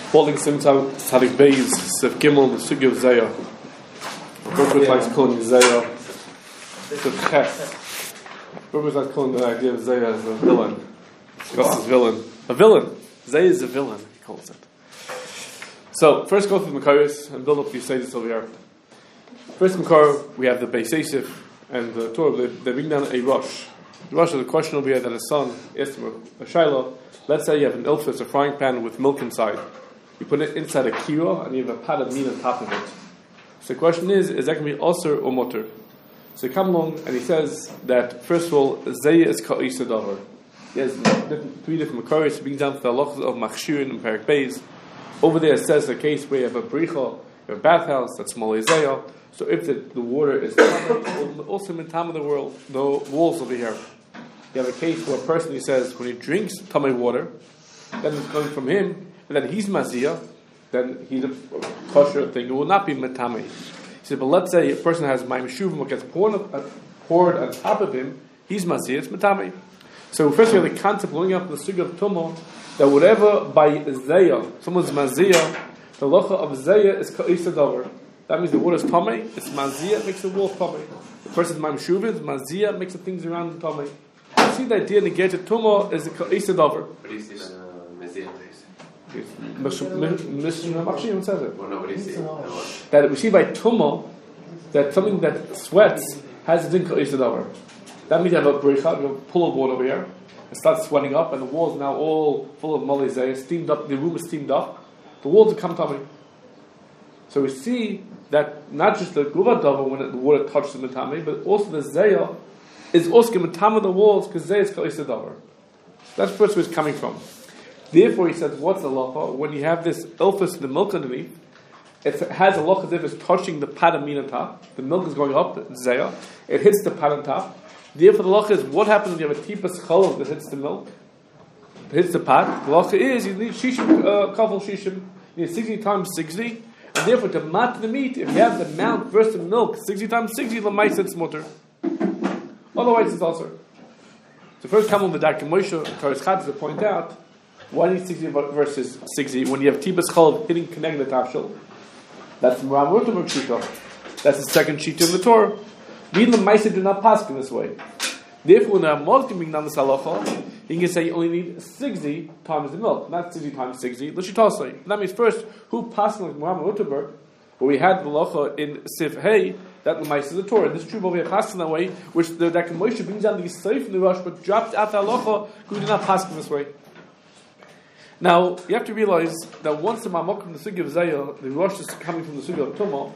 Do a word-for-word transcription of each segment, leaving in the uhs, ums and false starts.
Holding Simtam Sadik Beis, Sef Gimel, the Sugi of Zayah. Robert likes calling Zayah the Chef. Robert likes calling the idea of Zayah as a villain. Discuss as villain. A villain. Zayah is a villain, he calls it. So, first go through the Makaris and build up the Yisaitis over here. First Makar, we have the Beis Yosef and the Torah. They, they bring down a Rosh. The Rosh, the question will be that a son asked him a Shaila. Let's say you have an ilfis, a frying pan with milk inside. You put it inside a kira and you have a pot of meat on top of it. So the question is, is that going to be osir or mutter? So he comes along and he says that, first of all, Zayah is ka'isa davar. He has different, three different makaris. He brings down to the halachas of machshirin and Perek Beis. Over there it says a case where you have a bricha, you have a bathhouse, that's molei Zayah. So if the, the water is also in time of the world, the walls will be here. You have a case where a person who says when he drinks tamei water, then it's going from him, and then he's maziyah, then he's a kosher thing. It will not be metamei. He said, but let's say a person has ma'im shuvim, what gets poured, uh, poured on top of him, he's maziyah, it's metamei. So first we have the concept blowing up the suga of tumah, that whatever by zayah, someone's maziyah, the locha of zayah is ka'isa davar. That means the water is tamei, it's maziyah, makes the wall tamei. The person's ma'im shuvim, maziyah, makes the things around tamei. You see the idea negated tumah is the ka'isa davar. What do you see in uh, Meziyah? Mishnah Machshir says it. Well, nobody see it. That we see by tumah that something that sweats has a din ka'isa davar. That means you have a bricha, you have a pool of water over here, it starts sweating up, and the walls now all full of molei zayah, steamed up. The room is steamed up. The walls become tummy. So we see that not just the guva davar when the water touches the matame, but also the zayah is also matame the walls because zayah is ka'isa davar. That's first where it's coming from. Therefore, he says, what's the lacha? When you have this ilfis in the milk underneath, it has a lacha as if it's touching the pat of meat on top. The milk is going up, zayah. It hits the pat on top. Therefore, the lacha is what happens when you have a tipas cholov that hits the milk? It hits the pat. The lacha is you need shishim, uh, kafel shishim. You need sixty times sixty. And therefore, to mat the meat, if you have the amount versus the milk, sixty times sixty, the mice it's mutter. Otherwise, it's also. So first come on the Darkei Moshe, Torah's Chad to point out, why do you need sixty versus sixty when you have Tibas Chol hitting, connecting the tafshil? That's Ram Rutamur Shita. That's the second Shita in the Torah. We in the Maisa do not pass in this way. Therefore, when the Ramad can bring down the Salacha, you can say you only need sixty times the milk, not sixty times sixty. L'shitasei. That means first, who passed like Ram Rutamur, where we had the Lacha in Sif Hey, that the Maisa is the Torah. This is true, but we have passed in that way, which the Darkei Moshe brings down the Yisrael from the Rosh, but dropped out the Halacha, who did not pass in this way. Now, you have to realize that once the Mamok from the Sugi of Zayah, the Rosh is coming from the Sugi of Tumah,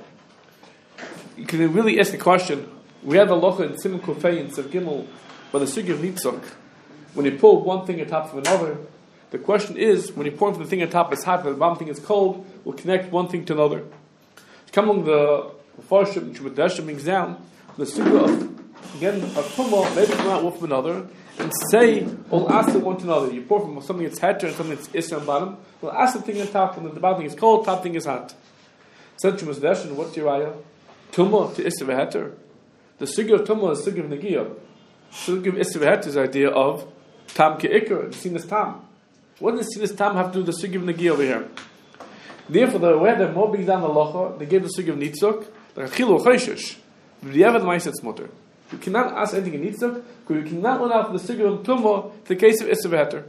you can really ask the question, we have the Locha in Simon Kufay and Sev Gimel, by the Sugi of Nitzok, when you pull one thing on top of another, the question is, when you pour from the thing on top is hot, but the bottom thing is cold, will connect one thing to another. Come along the Farshim, which with Deshim brings down, the Sugi of, again, of Tumah, maybe come out one from another, and say, we'll ask them one to another. You pour from something that's heter and something that's isra on bottom. We'll ask the thing on top, and the bottom thing is cold, top thing is hot. Said Chumas Deshin, what's your ayah? Tumah to isra v'heter. The sugi of tumah is sugi of negiyah. Sugi of isra v'heter is the idea of tam ke'ikr, the sinus tam. What does sinus tam have to do with the sugi of negiyah over here? Therefore, the way that more brings down the locha, they gave the sugi of nitzuk, the chilu chayshish. The Yevad Ma'asetz mutter. You cannot ask anything in Nitzuk, because you cannot run out for the Sugi of Tumah to the case of Isra v'heter.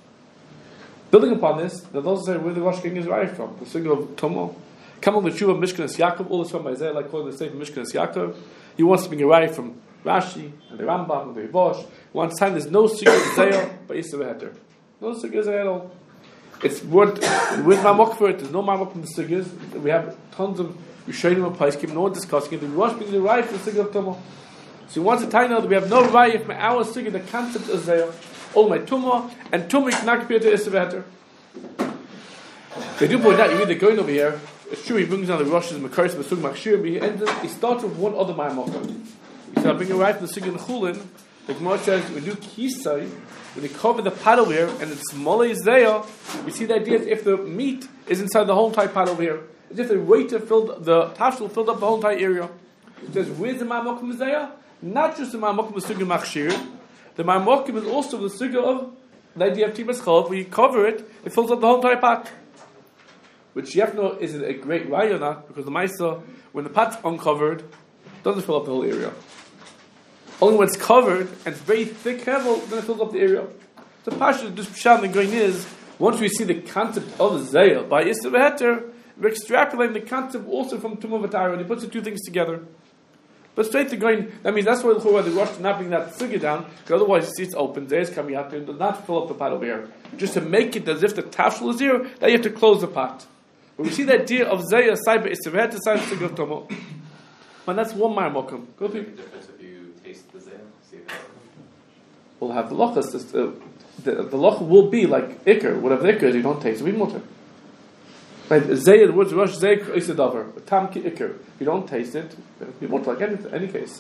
Building upon this, the those say where the Rosh King is right from, the Sugi of Tumah. Come on the Tshuva of Mishkanas Yaakov, all this from Isaiah, like calling the Sefer Mishkanas Yaakov. He wants to bring a right from Rashi, and the Rambam, and the Ribosh. One time there's no Sugi of Zayah by Isra v'heter. No Sugi of Zayah at all. It's word, with Mamok for it, there's no Mamok in the Sugis. We have tons of Rishonim and Pais, no one discussing it. The Rosh brings the right for the Sugi of Tumah. So he wants to tell you now that we have no right if my our sugi, the concept is there, all my tumah, and tumah cannot compare to isra v'heter. They do point out, you read the going over here, it's true, he brings down the Rosh and Makaris, Masug Machshir, but he, ends, he starts with one other Ma'amokah. He said, I'll bring a right from the sugi in Chulin, the Gemara says, we do kisai, when you cover the pot over here, and it's molei zayah, we see the idea that if the meat is inside the whole entire pot over here, it's if the waiter filled, the tashel filled up the whole entire area. It says, where's the Ma'amokah zayah? Not just the Ma'amokim of the Sugi Machshir, the Ma'amokim is also the Sugi of the idea of Tibas Chalav, where you cover it, it fills up the whole entire pot. which you have to know is it a great raya or not, because the Maisa, when the pot's uncovered, doesn't fill up the whole area. Only when it's covered and it's very thick hevel, then it fills up the area. So Pasha, just Pshat and going is, once we see the concept of Zayah by Isser V'Heter, we're extrapolating the concept also from Tumah V'Tara, and he puts the two things together. But straight to going, that means that's why the Chorah, the Rosh is not bringing that sugya down, because otherwise you see it's open, Zayah is coming out, and does not fill up the pot over here. Just to make it as if the tafshel is here, that you have to close the pot. When we see the idea of Zayah, side by Isser V'Heter, side by Sugya of Tumah. And that's one Ma'amokum. Go to difference if you taste the Zayah? See if it's... We'll have the lochas. Uh, the the loch will be like ikr. Whatever the ikr is, you don't taste it. We mutter. Right? Zayah, the words Rosh Zayah is a davar. Tam ki ikr. If you don't taste it, you mutter. Like any any case.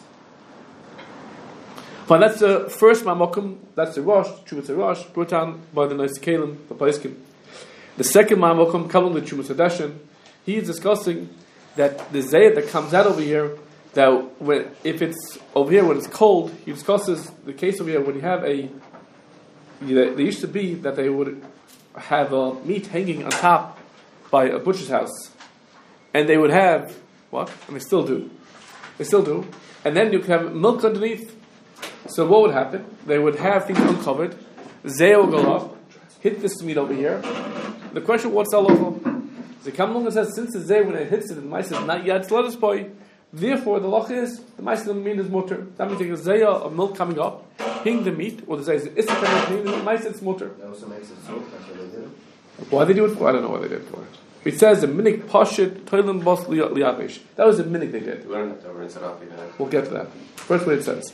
Fine. That's the first ma'amokum. That's the Rosh. Chumas Rosh brought down by the nice kalim, the paiskim. The second ma'amokum, kalim the Chumas Hadashin. He is discussing that the Zayah that comes out over here, that when if it's over here when it's cold, he discusses the case over here when you have a. You know, there used to be that they would have uh, meat hanging on top by a butcher's house, and they would have what? And they still do. They still do. And then you could have milk underneath. So what would happen? They would have things uncovered. Zayah will go up, hit this meat over here. The question: what's halacha? The Kamlung says since the Zayah when it hits it, the mice is not yet let us boy. Therefore, the loch is the mice of the meat is mutter. That means there's a Zayah of milk coming up, hing the meat, or the Zayah is hitting the mice. It's mutter. That also makes it soap. That's what they do. Why they do it for? I don't know why they did it for it. It says the minik pashit toilim bos liyavish. That was the minik they did. We don't have to rinse it off even. We'll get to that. First, what it says.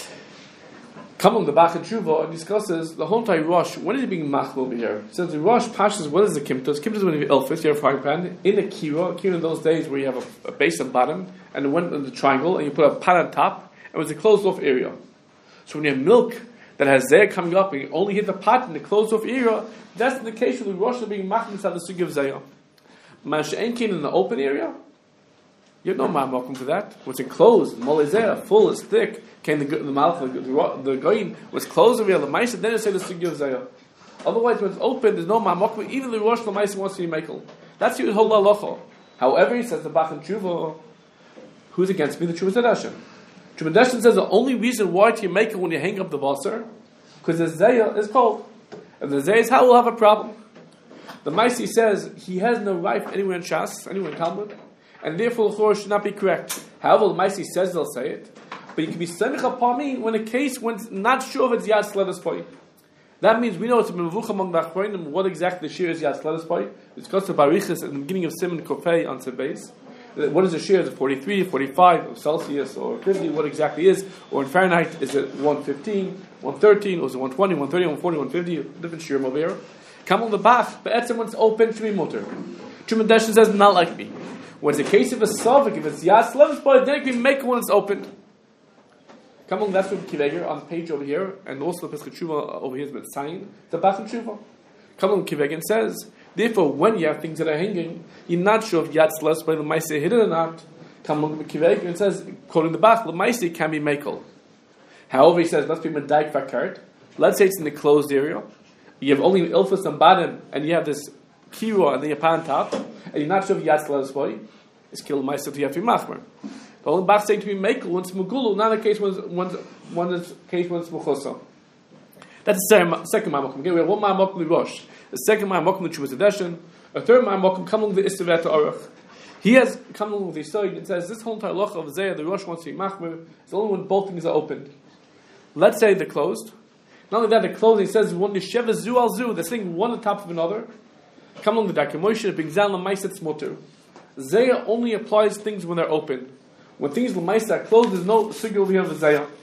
Come the Bach and Tshuva and discusses the whole entire Rosh. When is it being machlul over here? It says the Rosh pashas. What is the kimtos? Kimtos is when you have elfis, you have a frying pan in a kira. Kira in those days where you have a, a base and bottom, and it went in the triangle, and you put a pan on top, and it was a closed off area. So when you have milk that has Zayah coming up, and you only hit the pot in the closed off area, that's the case where the Rosh is being machlul inside the sugi of Zayah. Masha'enkin in the open area, you have no ma'amokum for that. What's enclosed, molezeh, full, is thick. Came the the mouth, the the goyin was closed over here. The ma'isa then say the sugi of Zayah. Otherwise, when it's open, there's no ma'amokum. Even the Rosh the ma'isa wants to be mekel. That's your whole halacha. However, he says the Bach and Tshuva, who's against me? The Chumas Hadashin. Chumas Hadashin says the only reason why you make it when you hang up the basar, because the Zayah is cold, and the Zayah is how we'll have a problem. The Maisi says he has no right anywhere in Shas, anywhere in Talmud, and therefore the Chorah should not be correct. However, the Maisi says they'll say it, but you can be semich upon me when a case when it's not sure if it's Yad Sledas Poi. That means we know it's a mevuch among the Achronim what exactly the shir is Yad Sledas Poi. It's got to Barichas at the beginning of Simon Kofei on Sebez. What is the shir? Is it forty-three, forty-five, or Celsius, or fifty? What exactly is? Or in Fahrenheit, is it one fifteen, one thirteen, or is it one twenty, one thirty, one forty, one fifty? Different shir over here. Come on the Bach, but Etzem when it's open, should be mutter. Chumas Hadashin says, not like me. When it's a case of a Sovik, if it's Yad Sledas Poi, then it can make it when it's open. Come on, that's from Kiveger on the page over here, and also the Pesach Tshuva over here is with sign the Bach and Tshuva. Come on, Kiveger says, therefore, when you have things that are hanging, you're not sure if Yad Sledas Poi the Maise hit it or not. Come on, Kiveger and says, quoting the Bach, the Maise can be mekel. However, he says, let's be medaik vakart. Let's say it's in the closed area. You have only ilfus on bottom, and you have this kira and then you have on top, and you're not sure if Yad Sledas Poi is killed Maise to have machmer. The only Bach saying to be mekel when it's mugulu, not a case when it's one case when it's muchosa. That's the second ma'amokum. Again, we have one ma'amokum the Rosh, the second ma'amokum the Chumas Hadashin, a third ma'amokum coming with the Istavet Aruch. He has come along with the Yisoid and says this whole entire loch of Zayah, the Rosh wants to be machmer. It's only when both things are opened. Let's say they're closed. Not only that, they're closed. He says one yesheva zu al zu. They're sitting one on top of another. Come along the Darkei Moshe, it brings down l'maiset smutter. Zayah only applies things when they're open. When things l'maiset are closed, there's no sugi over here of the Zayah.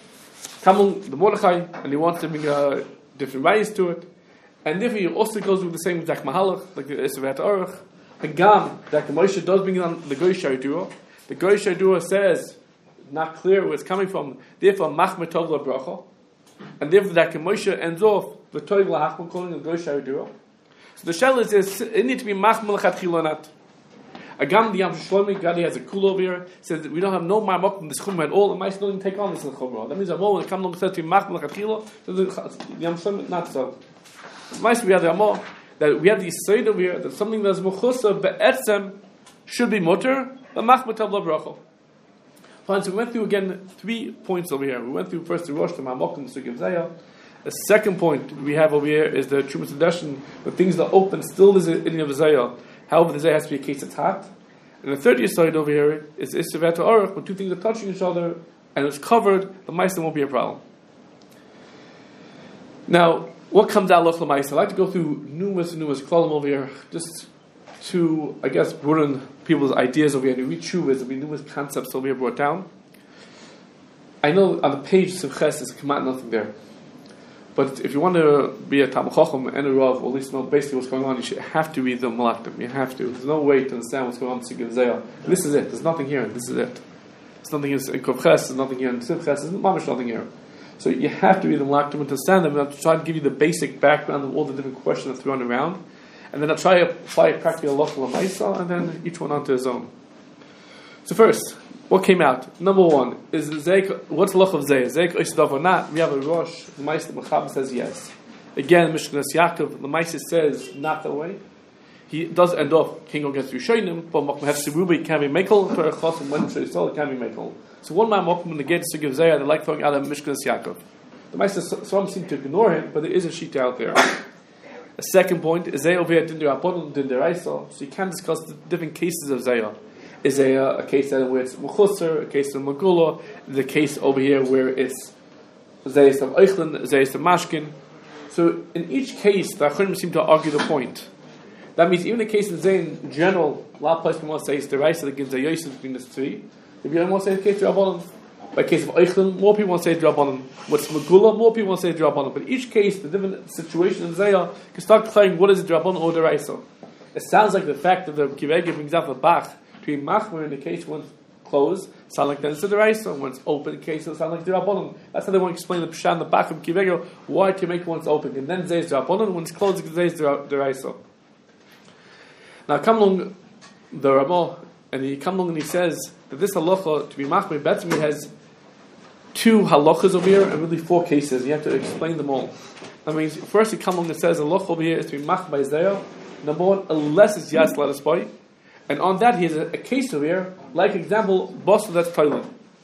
Come along the Mordechai, and he wants to bring uh, different rayas to it, and therefore he also goes with the same exact mahalach, like the Istavet Aruch. Hagam, that the Moshe does bring on the Goy Shaydura. The Goy Shaydura says, not clear where it's coming from, therefore machmer tov la bracha, and therefore that Moshe ends off the tov la hachma calling the Goy Shaydura. So the shell is, is it needs to be machmer lechatchila or not. Agam the Yam Shlomi, God has a cool over here, says that we don't have no ma'amok in this chumrah at all, and mice don't even take on this chumrah. That means that when it comes to be machmer lechatchila, so the Yam Shlomi not so. Mice we have the Amor. that we have the side over here that something that's mechusa be'etzem should be mutter, but machmatav la bracha. Fine, so we went through again three points over here. We went through first the Rosh, the Mamokim, the Sugiv Zayah. The second point we have over here is the Trumas Hadeshin, the things that open still is in the Zayah. However, the Zayah has to be a case of tat. And the third side over here is Issevet Orach, when two things are touching each other and it's covered, the Maisa won't be a problem. Now, what comes out of the Maisa? I'd like to go through numerous and numerous column over here, just to, I guess, broaden people's ideas over here. And we read Shuvah, there'll be numerous concepts over here brought down. I know on the page Simches is come out nothing there. But if you want to be a Talmid Chacham and a Rav, or at least know basically what's going on, you should have to read the Malachtim. You have to. There's no way to understand what's going on in Sugiv Zayah. This is it. There's nothing here. This is it. There's nothing here in Kovches. There's nothing here in Simches. There's mamish nothing here. So you have to read the Malachtim and to understand them. And I'll try to give you the basic background of all the different questions that are thrown around. And then I'll try to apply a practical halacha l'maisa, and then each one onto his own. So first, what came out? Number one is Zeik. What's the halacha of Zeik? Zeik oisdav or not? We have a Rosh. The Ma'aser Mechab says yes. Again, Mishkanas Yaakov. The Ma'aser says not that way. He does end off king against Rishonim, but Makom Hef Serubi can be mekel for a chos and when Shayisol can be mekel. So one man Makom negate to give Zeik. They like throwing out a Mishkanas Yaakov. The Ma'aser some seem to ignore him, but there is a sheet out there. A second point is Zeik over here din derabbanan din deraisa. So you can discuss the different cases of Zeik. Is a, a case where it's Mechusar, a case of Megullah, the case over here where it's Zayis of Eichlin, Zayis of Mashkin. So in each case, the Acharonim seem to argue the point. That means even the case of Zayin in general, a lot of places will say it's the Raisa that gives a Yosef between the three. If you don't want to say the case of Rabbanan, by case of Eichlin, more people want to say Rabbanan. What's Megullah, more people want to say Rabbanan. But each case, the different situation in Zayah can start declaring what is Rabbanan or the Raisa. It sounds like the fact that the Kivegi brings out the Bach, between machmer in the case when it's closed, sound like then it's the deraisa. When it's open, in the case it sound like the rabbanon. That's how they want to explain the pshat in the back of kivego. Why to make when it's open and then zayis the rabbanon, when it's closed, it zayis the deraisa. Now come along the Ramah, and he come along and he says that this halacha to be machmer betzmi has two halachas over here and really four cases. You have to explain them all. That means first he come along and says halacha over here is to be machmer by zayah. Number one, unless it's yas let us buy. And on that, he has a, a case over here, like example, Boston that's Thailand.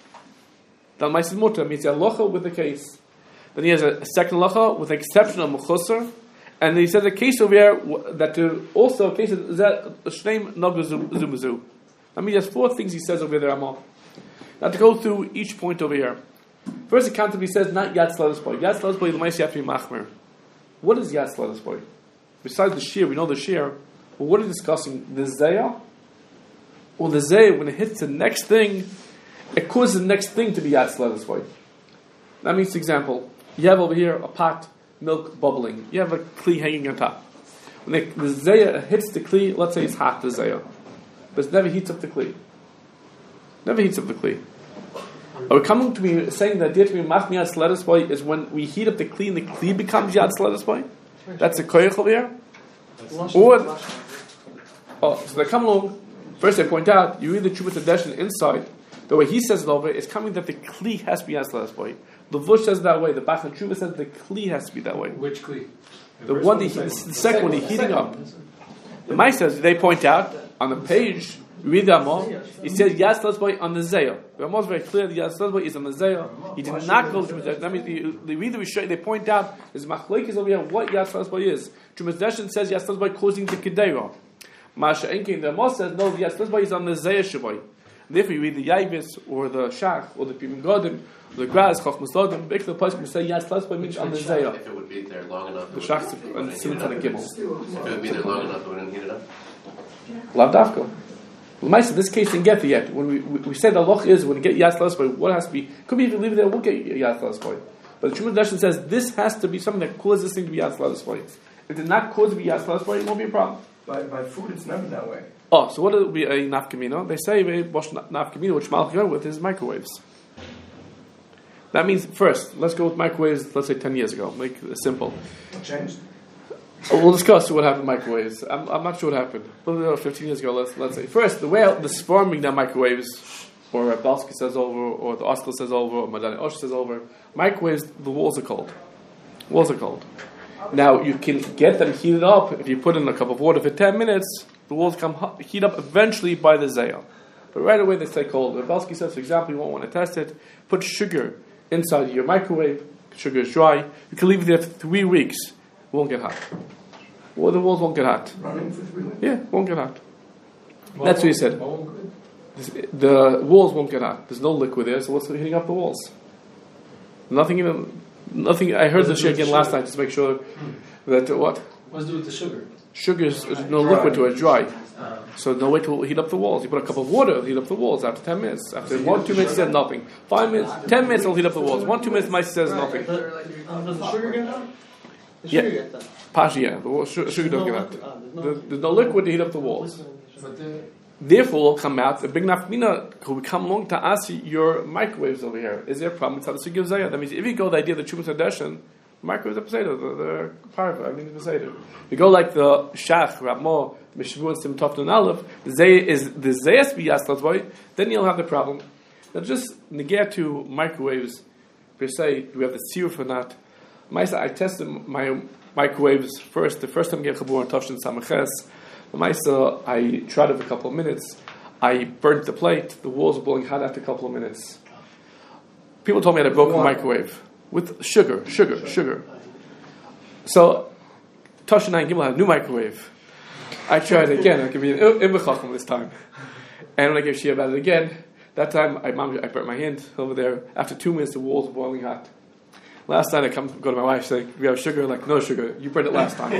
Then Ma'aser Mutter means a halacha with the case. Then he has a, a second halacha with the exception of Mechusar. And he says a case over here that uh, also a case of that Shneim Nagu Zumazu. That means there's four things he says over there, Amal. Now to go through each point over here. First, accountably says not Yatz Ladas Boy. Yatz Ladas Boy, the Ma'aser have to be Machmer. What is Yatz Ladas Boy? Besides the shear, we know the shear. But what are we discussing? The Zayah? Or the Zayah, when it hits the next thing, it causes the next thing to be Yatz Ladas Boy. That means, for example, you have over here a pot, milk bubbling. You have a kli hanging on top. When the, the Zayah hits the kli, let's say it's hot, the Zayah. But it never heats up the kli. Never heats up the kli. Are we coming to be saying that the idea to be machmi Yatz Ladas Boy is when we heat up the kli and the kli becomes Yatz Ladas Boy? That's a koyach over here? Or, oh, so they come along. First, I point out, you read the Trumas Hadeshin inside. The way he says it over, it's coming that the Kli has to be Yatz Ladas Boy. The Vush says that way. The Bach and Truva says the Kli has to be that way. Which Kli? The, the one, the, the, the second one, the heating up. The Mai says, they point out, on the page, you read the Amor, he says Yatz Ladas Boy on the Zayah. The Amor is very clear, the Yatz Ladas Boy is on the Zayah. He did not go to Trumas Hadeshin. That means they, they read the Rishon, they point out, there's Machlekes over here, what Yatz Ladas Boy is. Trumas Hadeshin says Yatz Ladas Boy causing the Kedera. Masha Enkin, the Amos says, no, the Yatz Ladas Boy is on the Zayah Shabbai. Therefore, you read the Yavis, or the Shach, or the Pimim Godim, or the Graz, Chochmas Lodim, Bik the Pasuk, you say Yatz Ladas Boy means on the Zayah. If it would be there long enough, the Shach and Siman and the Gimel. If it would be there long enough, it wouldn't heat it up. Lav Dafko. Well, this case didn't get there yet. When we, we, we said the loch is when you get Yatz Ladas Boy, what has to be? Could be if you leave it there, we'll get Yatz Ladas Boy. But the Trumas Hadeshin says this has to be something that causes this thing to be Yatz Ladas Boy. If it did not cause it to be Yatz Ladas Boy, it won't be a problem. By, by food, it's never that way. Oh, so what would be a nafkamino? They say they wash nafkamino, which Malach go with is microwaves. That means first, let's go with microwaves. Let's say ten years ago. Make it simple. What changed? Oh, we'll discuss what happened with microwaves. I'm, I'm not sure what happened. Well, fifteen years ago, let's let's say first the way the swarming down microwaves, or Balsky says over, or the Oscar says over, or Madani Osh says over. Microwaves, the walls are cold. Walls are cold. Now you can get them heated up if you put in a cup of water for ten minutes. The walls come hot, heat up eventually by the zayah. But right away they stay cold. Rav Belsky says, for example, you won't want to test it. Put sugar inside your microwave. Sugar is dry. You can leave it there for three weeks. It won't get hot. Well, the walls won't get hot. Running for three weeks? Yeah, it won't get hot. That's what he said. The walls won't get hot. There's no liquid there, so what's heating up the walls? Nothing even. Nothing. I heard this again last night just to make sure that uh, what? What's to do with the sugar? Sugar is no Dry. liquid to it, dry. Uh, So no way to heat up the walls. You put a cup of water, it'll heat up the walls after ten minutes. After one, two minutes, it says nothing. Five minutes, ten minutes, it'll heat up the walls. One, two minutes, mice says nothing. um, does the sugar get done? The Yeah. sugar get done. Pasha, yeah, the wa- su- sugar don't get hot. Uh, there's no- There- There's no liquid to heat up the walls. But the, Therefore, will come out a big nafmina who come along to ask you your microwaves over here. Is there a problem? It's how to give zayah. That means if you go the idea of the Chumash Hadeshin, microwaves are potato, the, the parva, I mean the potato. If you go like the Shach, Rammo, Mishvu, and Sim Tofton and Aleph, the zayah is the zayas biyas, then you'll have the problem. Now just negate to microwaves per se, do we have the seer for that? I tested my microwaves first. The first time I gave Chabur and Tofshin Samaches, Maisa, I tried it for a couple of minutes. I burnt the plate. The walls were boiling hot after a couple of minutes. People told me I had a broken microwave with sugar, sugar, sugar. So, Tosh and I Gimel had a new microwave. I tried it again. I could be an Ibn this time. And when I gave Shia about it again, that time I, I burnt my hand over there. After two minutes, the walls were boiling hot. Last night I come go to my wife, say, "We have sugar." Like, no sugar. You burned it last time.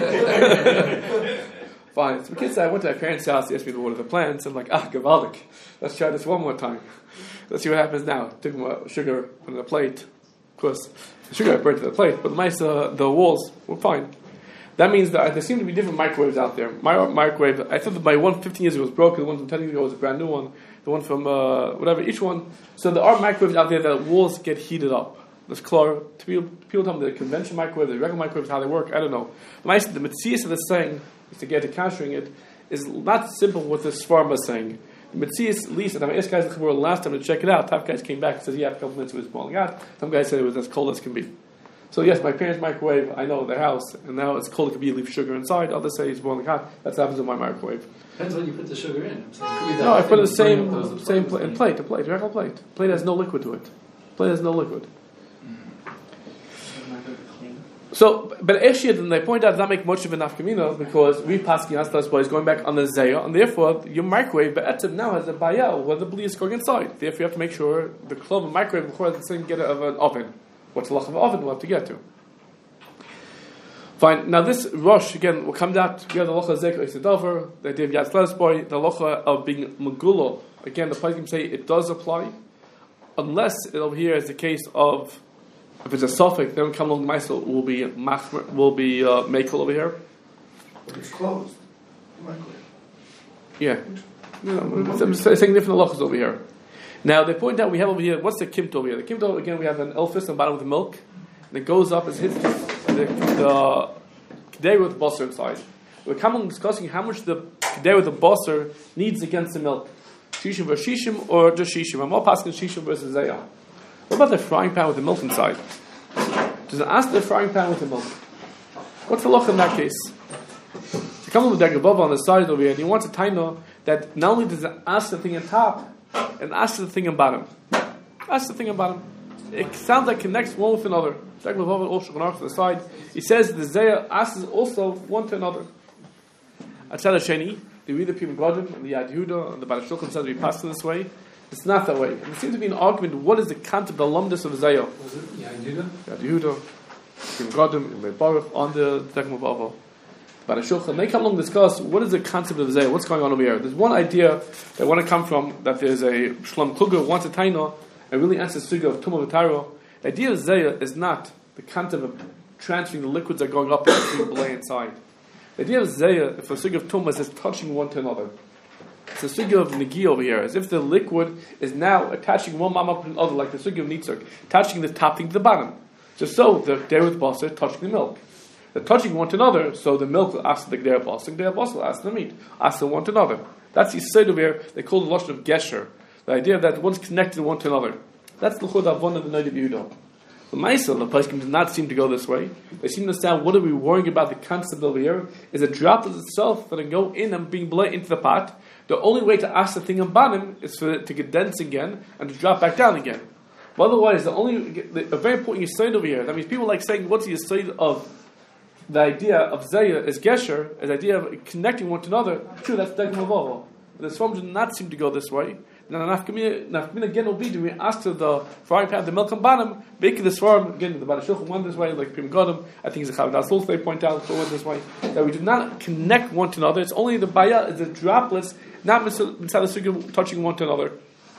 Fine. So the kids, I went to my parents' house. They asked me to water the plants. I'm like, ah, gavaldik. Let's try this one more time. Let's see what happens now. Took my sugar, put it in a plate. Of course, the sugar I burnt to the plate, but the mice, uh, the walls were fine. That means that there seem to be different microwaves out there. My microwave, I thought that my one fifteen years ago was broken. The one from ten years ago was a brand new one. The one from uh, whatever, each one. So there are microwaves out there that walls get heated up. There's chlor. People, people tell me the conventional microwave, the regular microwaves, how they work. I don't know. My, the Metzias of the saying, is to get to capturing it, is not simple what the Svarma is saying. The Metzias, at least, and I asked guys the last time to check it out. Top guys came back and said, yeah, a couple minutes it was boiling out. Some guys said it was as cold as can be. So yes, my parents' microwave, I know their house, and now it's cold, it could be leave sugar inside. Others say it's boiling hot. That's what happens in my microwave. depends when you put the sugar in. I'm saying, could be that No, I put the thing burning same up those same parts. pla- in plate, a plate, regular plate. Plate has no liquid to it. Plate has no liquid. So, but actually, then they point out does not make much of an nafkamina because we paskin astas boys going back on the zayah, and therefore your microwave be'etzim now has a bayel where the bli is going inside. Therefore, you have to make sure the club of microwave before the same get of an oven. What's the lach of an oven? We'll have to get to. Fine. Now this rush again will come down to the locha zek oisedover, the idea of yatz boy, the locha of being megulo. Again, the Paikim say it does apply, unless it over here is the case of if it's a suffix, then come along Maisel will be machmer, will be uh, makel over here. But it's closed. The microwave. Yeah, no, I'm saying different halachas over here. Now they point out we have over here. What's the kimto over here? The kimto again we have an elfis on the bottom of the milk, and it goes up as hits the the kedei with basar inside. We're coming discussing how much the kedei with the basar needs against the milk, shishim versus shishim or just shishim. I'm all passing shishim versus zayah. What about the frying pan with the milk inside? Does it ask the frying pan with the milk? What's the loch in that case? You come with the gabava on the side over here, and you want to taino that not only does it ask the thing on top, it asks the thing on bottom. Ask the thing on bottom. It sounds like it connects one with another. The gabava also to the side. He says the zayah asks also one to another. Atzad Sheni, the reader Pim Godim and the Yad Yehuda and the Baal Shulchan says we pass in this way. It's not that way. And there seems to be an argument. What is the concept of the lumdus of Zayah? Was it Yad Yehuda? Yad Yehuda, Kim Godim, and Baruch on the Tekem of Avo. But Shulchan, they come along and discuss what is the concept of Zayah. What's going on over here? There's one idea that want to come from that there's a Shlam Kluger wants a taina and really answers the suga of Tumah V'Taro. The idea of Zayah is not the concept of transferring the liquids that are going up and being belay inside. The idea of Zayah, if a suga of Tumah is touching one to another. It's a sugi of negi over here, as if the liquid is now attaching one mama to the other, like the sugi of nitzuk, touching the top thing to the bottom. Just so the dairy with basar touching the milk. They're touching one to another, so the milk will ask the dairy basar, the dairy basar will ask the meat, ask the one to another. That's the side over here. They call the lashon of gesher, the idea that one's connected one to another. That's the chud avon of the night of Yehuda. The The Maisa, the Pesachim did not seem to go this way. They seem to understand what are we worrying about the concept over here is a droplet itself that can go in and being blown into the pot. The only way to ask the thing on bottom is for it to condense again and to drop back down again. But otherwise, the only the, a very important yesod over here. That means people like saying, "What's the yesod of the idea of Zayah is Gesher, is the idea of connecting one to another?" True, that's Degem Avoho. But the Swarm did not seem to go this way. Now, Nafkamina again will be, do we ask to the frying pan, the milk and bottom, make the Swarm, again, the Badashulchan went this way, like Pim Godam, I think it's a Chavdas also they point out, went this way, that we do not connect one to another. It's only the Baya, is the droplets, not inside the Sugya touching one to another.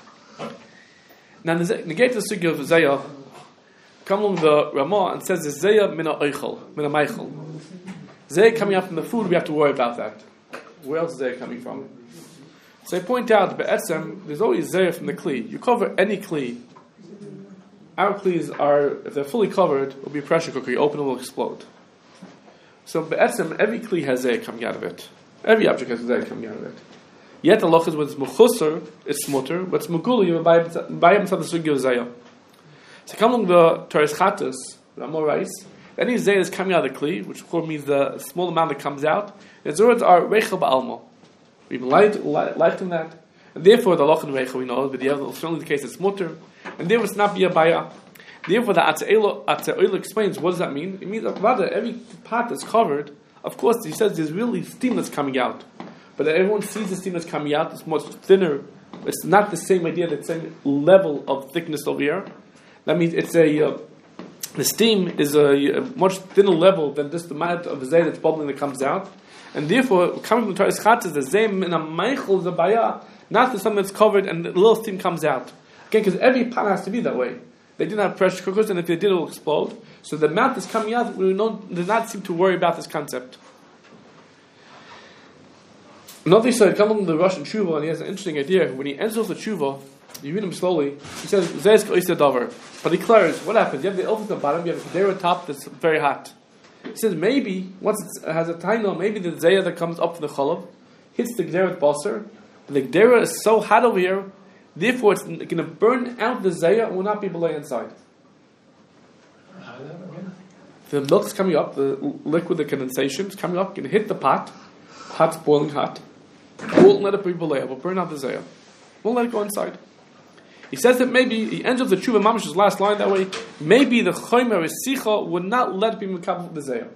Now, negate the Sugya of Zayah, come along the Ramah and says, Zayah mina oichel, mina meichel. Zayah coming out from the food, we have to worry about that. Where else is Zayah coming from? So I point out, Be'etzem, there's always Zayah from the Kli. You cover any Kli. Our Klis are, if they're fully covered, will be a pressure cooker. You open it, it will explode. So Be'etzem, every Kli has Zayah coming out of it. Every object has Zayah coming out of it. Yet the loch is when it's Mechusser, it's smutter, but it's Megula, you buy him inside the Sugi of Zayah. So come along the Teres Chatas, Ramah Rice, any Zayah is coming out of the Kli, which of course means the small amount that comes out. Its words are Rechel Ba'alma. We've lied, lied in that. And therefore, the loch and Rechel we know, but the other, certainly the case is smutter. And therefore, it's not be a Baya. Therefore, the Atze'ela explains, what does that mean? It means that rather, every pot that's covered, of course, he says there's really steam that's coming out. But everyone sees the steam that's coming out, it's much thinner. It's not the same idea, the same level of thickness over here. That means it's a, uh, the steam is a, a much thinner level than just the amount of zay that's bubbling that comes out. And therefore, coming from the Torah's Chatzah, the zay in a meichel zabaya, not the something that's covered and the little steam comes out. Again, because every pot has to be that way. They didn't have pressure cookers, and if they did, it will explode. So the amount that's coming out, we don't, do not seem to worry about this concept. Another side, coming from the Russian Tshuva, and he has an interesting idea. When he ends off the Tshuva, you read him slowly, he says, Zay's Oiseh Dover. But he declares, what happens? You have the elf at the bottom, you have the Gedera on top that's very hot. He says, maybe, once it has a taino, maybe the Zayah that comes up from the Cholav hits the Gedera with Basar, but the Gedera is so hot over here, therefore it's going to burn out the Zayah and will not be below inside. The milk is coming up, the liquid, the condensation is coming up, going to hit the pot, pot's boiling hot, won't let it be below, will burn out the Zayah. Won't let it go inside. He says that maybe, he ends up the Tshuva Mamash's last line that way, maybe the Chomer Sicha would not let it be Mekabel the Zayah.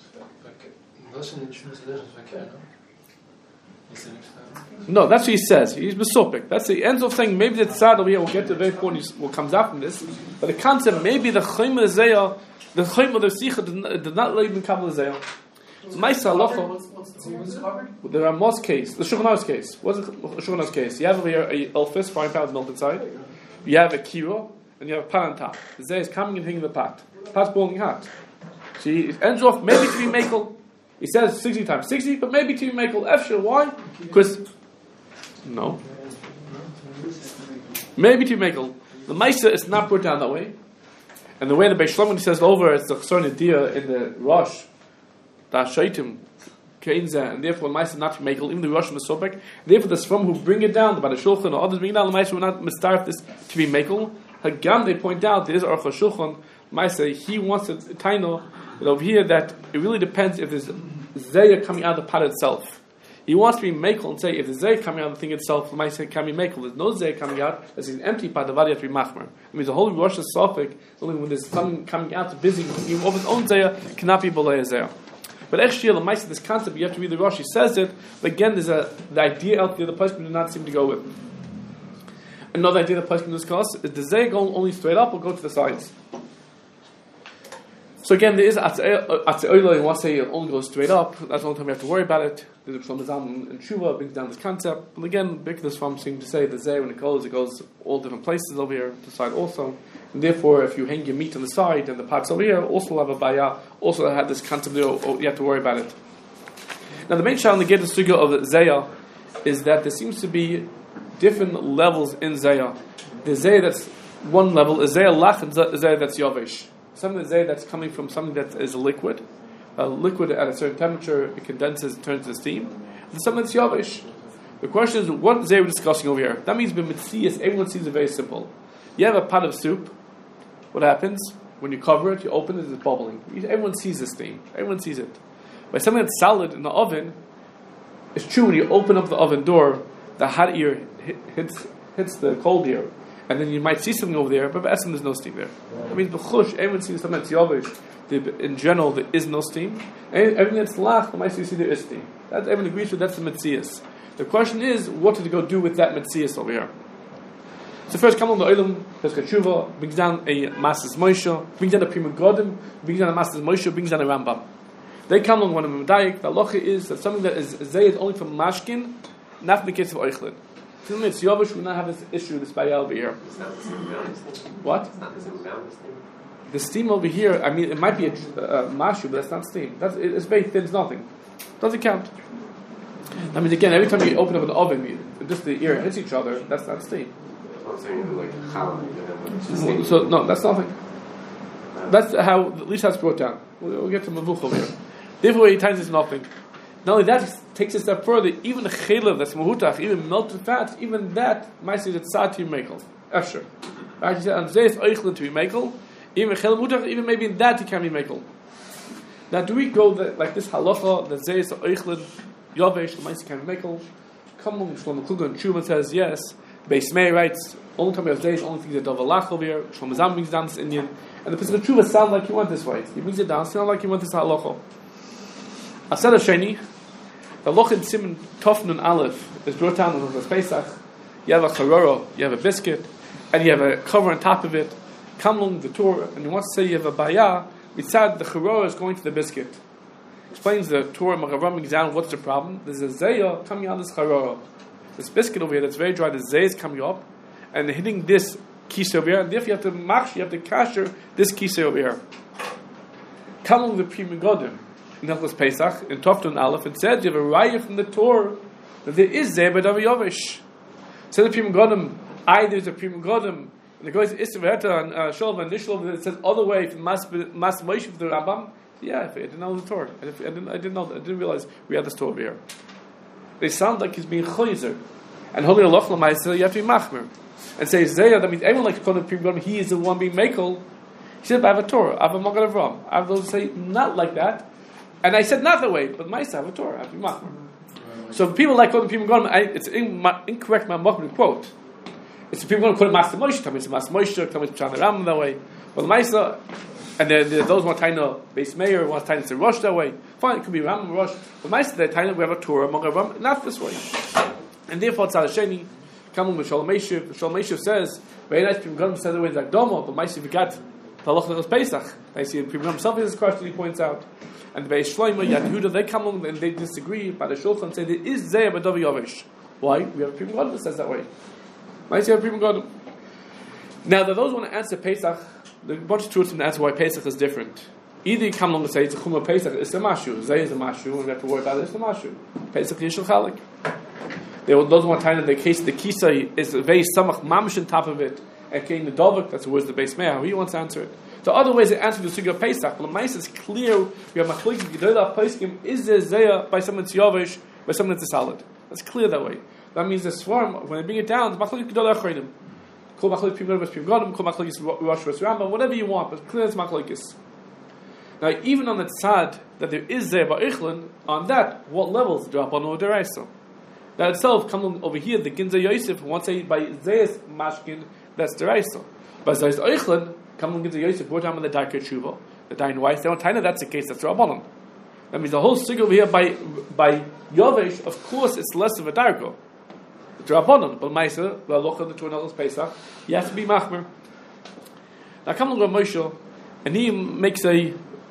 No, that's what he says. He's besopik. That's the ends of saying maybe the tzad over here will get to the very point what comes out from this. But the concept, maybe the Chomer Zayah, the Chomer the Sicha did not let it be Mekabel the Zayah. Maisa Halacha, the Ramah's case, the Shulchan Aruch's case. What's the Shulchan Aruch's case? You have over here a elfis, frying pan with milk inside. You have a kiro, and you have a pot on top. The zay is coming and hitting the pot. The pot's boiling hot. So he ends off maybe to be makel. He says sixty times sixty, but maybe to be makel. Efshir, why? Because no, maybe to be makel. The Maisa is not put down that way, and the way the Beis Shlomo says over, it's the Chsarna Dia in the Rosh. That shaitim, keinza, and therefore the Maisa not to make even the Rosh Mesopek. Therefore, the Sfam who bring it down, the Bada Shulchan or others bring it down, the Maisa will not mistart this to be makel. Hagam, they point out there is Aruch HaShulchan. Maisa, he wants a taino that over here that it really depends if there's zayah coming out of the pot itself. He wants to be makel and say if there's zayah coming out of the thing itself, the Maisa can be makel. There's no zayah coming out. There's an empty pot. The vadi has to be machmer. It means the whole Rosh Hashanah only when there's something coming out busy of his own zayah cannot be below zayah. But actually, the mice this concept, you have to read the Rosh. He says it, but again, there's a the idea out there the Pesachim do not seem to go with. Another idea the Pesachim discuss is the Zay go only straight up or go to the sides. So again, there is Atze'oila who wants to say it only goes straight up. That's the only time we have to worry about it. There's some Zalman and Tshuva brings down this concept. But again, Bikdas Farm seem to say the Zay when it goes, it goes all different places over here to the side also. And therefore, if you hang your meat on the side and the pots over here, also have a bayah, also have this concept there, you have to worry about it. Now, the main challenge to get the sugya of Zayah is that there seems to be different levels in Zayah. The Zayah that's one level is Zayah Lach and Zayah that's Yavish. Something Zayah that's coming from something that is a liquid. A liquid at a certain temperature, it condenses and turns to steam. And something that's Yavish. The question is, what Zayah we're discussing over here? That means, b'mitzias, everyone sees it very simple. You have a pot of soup. What happens? when you cover it, you open it, it's bubbling. Everyone sees this steam. Everyone sees it. But something that's solid in the oven, it's true when you open up the oven door, the hot ear hit, hits hits the cold ear, and then you might see something over there, but by essence there's no steam there. I mean, b'chush, everyone sees something that's yavish. In general, there is no steam. And everything that's lach, the might see there is steam. That everyone agrees with. That's the metzias. The question is, what did it go do with that metzias over here? So first, come on the olam, there's Tshuva, brings down a Masas Moshe, brings down a Prima Godim, brings down a Masas Moshe, brings down a Rambam. They come along one of the Medayik. The halacha is that something that is zayed only from mashkin, not in the case of oichlin. Something that's yavish would not have this issue, this bayal over here. It's not the same amount of steam. What? It's not the same amount of steam. The steam over here, I mean, it might be a uh, mashu, but that's not steam. That's, it, it's very thin, it's nothing. Doesn't count. I mean, again, every time you open up an oven, you, just the ear hits each other, that's not steam. I'm saying like challah. So, no, that's nothing. That's how, at least that's brought down. We'll, we'll get to Mavuch over here. Therefore, he times is nothing. Not only that, it takes a step further. Even the chelav, that's mahutach, even melted fats, even that might say that sad to be makel. Efsher. Right? He said, on zayis oichlin to be makel, even chelav mahutach, even maybe in that he can be makel. Now, do we go the, like this halacha, that zayis oichlin, yavesh, the mice can be makel? Come on, Shlomo Kluger and Truman says, yes. Beis Meir writes, only time we have zayis, only things that davalach over here. Shlomo Zalman brings down this Indian. And the Pesach Tshuva sound like you went this way. He brings it down, sound like you went this halacha. Asad Hasheni, the loch in Simon Tofnun Aleph is brought down on the Pesach. You have a charoro, you have a biscuit, and you have a cover on top of it. Come along the Torah, and you want to say you have a bayah. Mitzad, the charoro is going to the biscuit. Explains the Torah, Magavam brings down what's the problem. There's a zayah coming out of this charoro. This biscuit over here that's very dry, the zayah is coming up, and hitting this kisa over here, and therefore you have to mach, you have to kasher this kisa over here. Come along the Prima Godim. In Hilchos Pesach, in Tofton Aleph, it says you have a raya from the Torah that there is Zeh B'Dav Yovish. So the Prima Godim, I there's a Prima Godim, and it goes to Isser V'Heta and Sholva and Nishlov, that it says other way from Mas Mas Moshe for the Rambam. Yeah, I didn't know the Torah. I didn't, I didn't know. I didn't realize we had this Torah over here. They sound like he's being choizer, and holy Allah L'Maisa, you have to be machmer and say Zeh. That means everyone likes to call the Prima Godim. He is the one being makel. He said, "I have a Torah. I have a Magen Avraham." I have those who say not like that. And I said not that way, but Maisa have a Torah, have a machmer. So people like quoting people going, it's in, my, incorrect. My machmer quote. It's people going to quote Master Moshe. Tell me it's Master Moshe. Tell me it's Pshat Ram that way. But Maisa, and there, there, those want to know Beis Meir, want to say Rosh that way. Fine, it could be Ram Rosh. But Maisa, they're telling we have a Torah, Magen Avraham, not this way. And therefore, Tzad Hasheni, come with Shalom Meshiv. Shalom Meshiv says, very nice people going to say the way like Domo, but Maisa forgot the halacha of Pesach. I see people himself in this question he points out. And the Beis Shlomo, Yad Yehuda, they come along and they disagree by the Shulchan and say there is Zeh B'Dav Yovish. Why? We have a Prima Godim that says that way. Why do you have a Prima Godim? Now, the those who want to answer Pesach, there's a bunch of truths in the answer why Pesach is different. Either you come along and say it's a Chumah Pesach, it's a Mashu. Zeh is a Mashu, and we have to worry about it, it's a Mashu. Pesach is Shulchalik. Those who want to the case, the Kisai is a very Samach Mamish on top of it, and Kain the Dovak, that's the words of the Beis Meir, how he wants to answer it. So other ways to answer the Sugya of Pesach, but the Maisa is clear, we have Machlik, Gedolah Pesachim, is there Zayah by someone that's Yavish, by someone that's a salad. That's clear that way. That means the swarm, when they bring it down, it's Machlik Gedolah Achreinim. Call Machlik Pim Godim, Pim Godim, call Machlik Rosh Rosh Rambam, whatever you want, but clear it's Machlik. Now, even on the tzad, that there is Zayah by Ichlin, on that, what levels drop on or Deraisa? That itself, come over here, the Ginza Yosef, wants to say by Zayas Mashkin, that's Deraisa. But Zayas Eichlin, come and give the Yosef, brought down the Darkei Tshuva, the dying wife. They don't tell you that's the case, that's Rabbanon. That means the whole sig over here by by Yovesh, of course, it's less of a Darko. It's Rabbanon, but Maisa, the Locha, the Torah Pesach, you have to be Machmer. Now come along with Moshe, and he makes a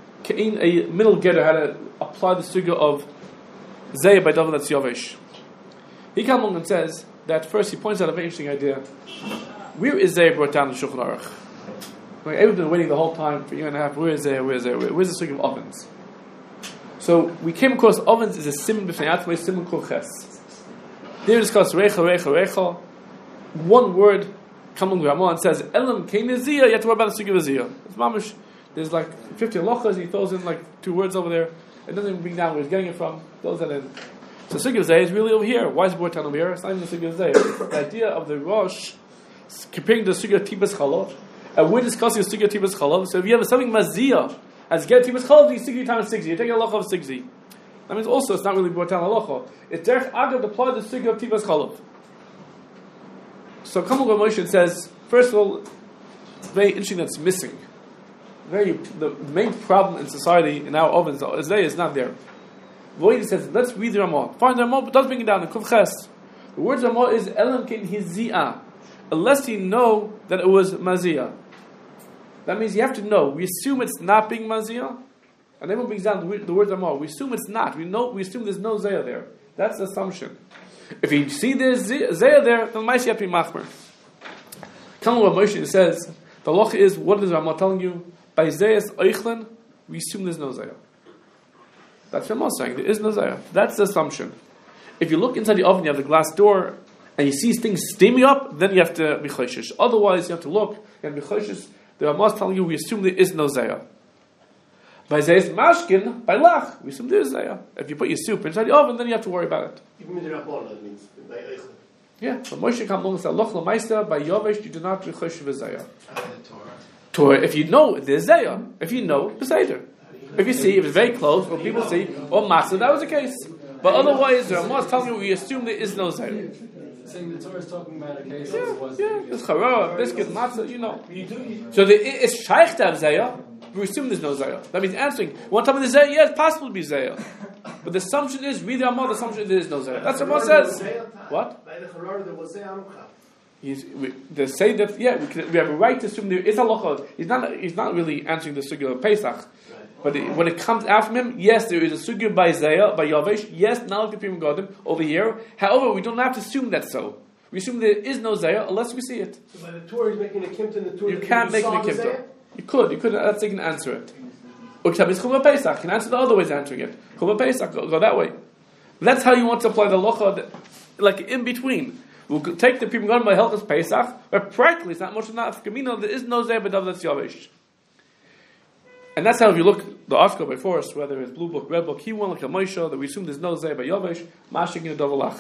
a middle getter how to apply the suga of Zayah by David that's Yovesh. He comes along and says that first he points out a very interesting idea. Where is Zayah brought down in Shulchan Aruch? Like, everyone's been waiting the whole time for a year and a half. Where is there? Where is there? Where, where's the story of ovens? So we came across ovens is a simon b'fnei atzmai, simon koches. There we discuss recha, recha, recha. One word, coming to Ramon, says elam kein ziyah. You have to worry about the story of ziyah. It's mamish. There's like fifty halachas. He throws in like two words over there. It doesn't even bring down where he's getting it from. Throws that in. So the story of ziyah is really over here. Why is it brought down over here? It's not even the story of ziyah. The idea of the Rosh comparing the story of tibas chalot. And we're discussing the Sugya Tibas Chalav. So if you have something Maziyah, as get Tibas Chalav, you Sugya times sixty. You take a halacha of sixty. That means also it's not really Bortan halacha. It's Derech Agav to apply the Sugya of Tibas Chalav. So Kamal Gamoshe says, first of all, it's very interesting that's missing. Very the main problem in society in our ovens is there is not there. Void says, let's read the Ramah. Find the Ramah, but does bring it down in Kuv Ches. The word Ramah is Elam Kin Hizia. Unless you know that it was Maziyah. That means you have to know. We assume it's not being Maziyah. And then when brings down the, the word Ramah, we assume it's not. We know. We assume there's no Zayah there. That's the assumption. If you see there's Zayah there, then might you have to be Machmer. Come on, what Moshe says, the loch is, what is Ramah telling you? By Zayas Eichlin, we assume there's no Zayah. That's what I'm saying. There is no Zayah. That's the assumption. If you look inside the oven, you have the glass door, and you see things steaming up, then you have to be choshish. Otherwise, you have to look, you have to be choshish. The Ramah is telling you, we assume there is no Zayah. By Zayas Mashkin, by Lach, we assume there is Zayah. If you put your soup inside the oven, then you have to worry about it. Even with the Ramah, that means by Eichlin. Yeah, but Moshe come along and said, Loch Lamaista, by Yovesh, you do not be choshish v'Zayah. Torah, if you know there's Zayah, if you know, Beseder. If you see, if it's very close, or people see, or Matzah, that was the case. But otherwise, the Ramah is telling you, we assume there is no Zayah. Saying the Torah is talking about a case Yeah, that was. yeah, it's charah, biscuit, matzah, you know. So the, it's shaykh to have Zayah, but we assume there's no Zayah. That means answering, one time with the Zayah, yeah, it's possible to be Zayah. But the assumption is, read the Ramah, the assumption is there is no Zayah. That's what Ramah says. What? By the Charor, there was Zayah Arucha. He's, we, they say that, yeah, we, can, we have a right to assume there is a locha. He's not, he's not really answering the sugya of Pesach. Right. But it, when it comes after him, yes, there is a sugya by Zayah, by Yavesh, yes, now look at Pim Godim over here. However, we don't have to assume that's so. We assume there is no Zayah unless we see it. So by the Torah, he's making a kimt in the Torah. You can't make a kimt. You could, you could, that's you can answer it. Or it's Chumah Pesach, you can answer the other ways answering it. Chumah Pesach, go, go that way. That's how you want to apply the locha, like in between. We'll take the people going by Hilchos Pesach, but practically it's not much of not Kamino. There is no Zeh B'Dav that's Yavesh. And that's how if you look the article before us, whether it's blue book, red book, he won like a Moshe, that we assume there's no Zeh by Yavesh, Mashik in a double lach.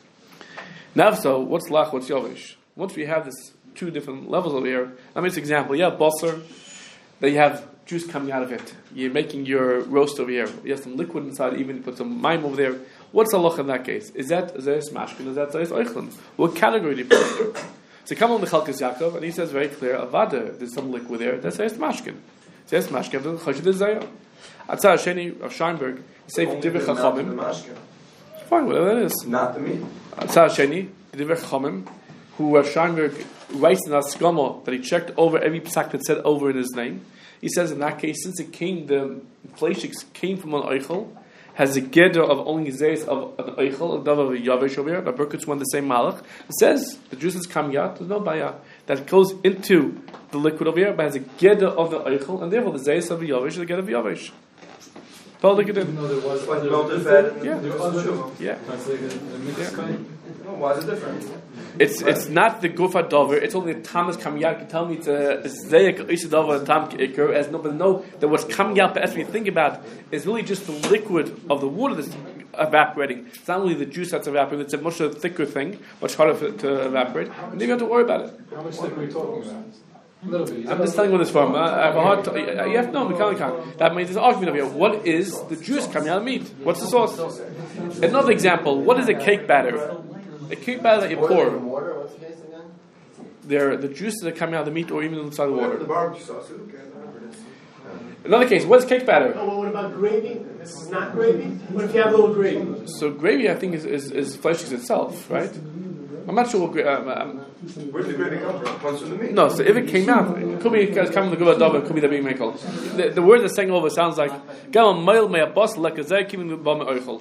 Now, so what's lach? What's Yavesh? Once we have this two different levels over here, let me just example. You have basar, then you have juice coming out of it. You're making your roast over here. You have some liquid inside, even put some mime over there. What's a loch in that case? Is that Zayas Mashkin? Is that Zayas Eichlin? What category do you put it there? So come on the Chalkas Yaakov, and he says very clear, Avada, there's some liquid there, that's Zayas Mashkin. Zayas Mashkin, the Chashid is Zayah. Atzah Sheni of Scheinberg, you say for Divrei Chachamim. Fine, whatever that is. Not the meat. Atzah Sheni, Divrei Chachamim, who uh, Scheinberg writes in Askama that he checked over every psak that said over in his name. He says in that case, since it came, the fleishiks came from an Eichel, has a geder of only zays of an Eichel, a dove of a Yavesh over here, the Berkut's one the same malach. It says the juice is coming out, there's no bayah. That goes into the liquid over here, but has a geder of the Eichel, and therefore the zays of a Yavesh is a geder of a Yavesh. Paul, look at it. Even though there was Like other- melted fat and Yeah. there was sugar. Yeah. That's like a, a mixed Yeah. kind. No, why is it different? It's it's not the gufa dover. It's only the Thomas coming out. You can tell me it's a zayik isha dover and tam kicker. As no, but no, that what's coming out. But as we think about, is really just the liquid of the water that's evaporating. It's not really the juice that's evaporating. It's a much thicker thing, much harder for, to evaporate. And then you have to worry about it. How much thick are we talking about? A little bit. I'm just telling you what this from. I have a hard. T- you have to know. Mechanically, that means there's an argument over here. What is the juice coming out of meat? What's the sauce? Another example. What is a cake batter? A cake batter that you pour. Water, what's the case again? They're the juices that are coming out of the meat or even inside the Whatever water. the barbecue sauce, okay, whatever it is. Another case, what's cake batter? Oh, well, what about gravy? This is not gravy? What if you have a little gravy? So gravy, I think, is, is, is flesh itself, right? I'm not sure what gra- um, um, Where did the gravy come from? Comes from the meat. no, so if it came out, it could be coming from the good dove, it could be the being mekal. The, the word that's saying over sounds like Gam mail me a boss like a zay kiming the bam oichel.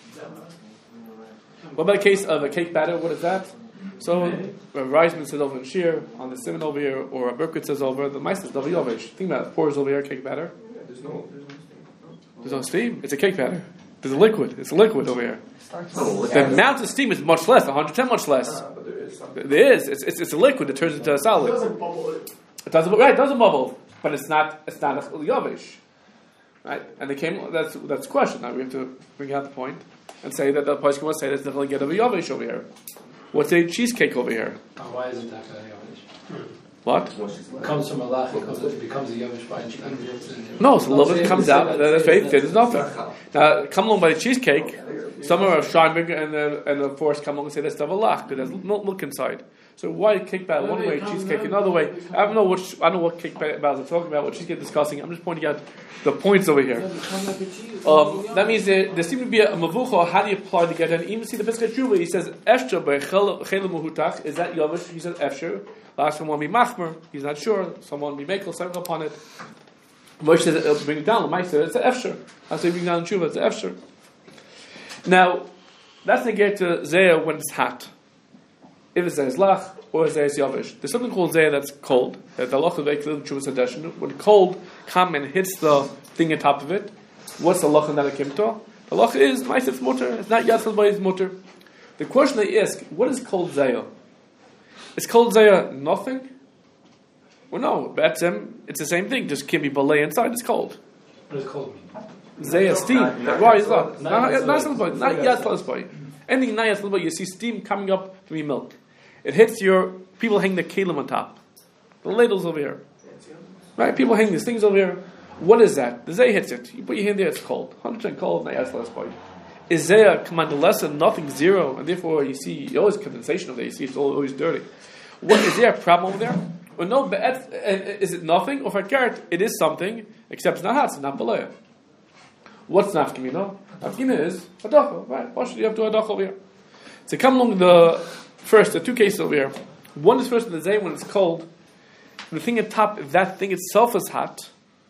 What about a case of a cake batter? What is that? So a Reisman says over in Shir, on the Simon over here, or a Berkut says over, the Meister says Yovesh. Think about it, pours over here, cake batter. Yeah, there's no, there's no steam. There's no steam, it's a cake batter. There's a liquid, it's a liquid over here. No, The amount of steam is much less, one hundred ten much less. Ah, but there is something. There is, it's, it's, it's a liquid that turns into a It solid. doesn't bubble. It doesn't, right, it doesn't bubble, but it's not, it's not a Yovesh. Right? And they came, that's, that's the question. Now we have to bring out the point and say that the Poskim will say there's nothing get of a Yovesh over here. What's a cheesecake over here? Oh, why is it that kind of Yavesh? What? It comes from a lach, it, comes, it becomes a yavish by and No, so a little bit comes out. That's very thin. There's nothing. Now, come along by the cheesecake. Some are Steinberg and the and the force come along and say that's stuff a lach because there's no milk inside. So why kick back one way, cheesecake another way? I don't know which. I don't know what kick back are talking about. What cheesecake discussing. I'm just pointing out the points over here. Um, that means there, there seems to be a, a mavucha. How do you apply the get? And even see the Pesach Tshuva. He says efsher by chel muhutach. Is that yavish? He says efsher. Last one will be machmer. He's not sure. Someone will be makel. Setting upon it. Moshe says it'll bring it down. The Mike says it's an efsher. I say bring down the Tshuva. It's an efsher. Now, that's the get to zeh when it's hot. If it's zeh lach or zeh is yavish. There's something called zeh that's cold. That the lach of the Tshuva Sadeshin. When cold come and hits the thing on top of it, what's the lach in that kimto? The lach is ma'aseh mutter. It's not yatzal by his mutter. The question they ask: what is cold zeh? Is cold zeh nothing? Well, no. That's um, it's the same thing. Just can be balay inside. It's cold. What does cold mean? Zayah steam. Why is that? Not Not boy. Not yatzal boy. Anything not yatzal boy, you see steam coming up from your milk. It hits your people hang the kelim on top. The ladles over here. Right? People hang these things over here. What is that? The zayah hits it. You put your hand there, it's cold. Hundred percent cold. Not yatzal boy. Is zayah command the lesson? Nothing zero, and therefore you see you always condensation over there. You see it's always dirty. What is there a problem over there? Well, no. But is it nothing? Or for carrot, it is something, except it's not hot. It's not balaya. What's nafkamina? Nafkamina is hadacha, right? Why should you have to hadacha over here? So come along the first, the two cases over here. One is first in the zay when it's cold. The thing at top, if that thing itself is hot,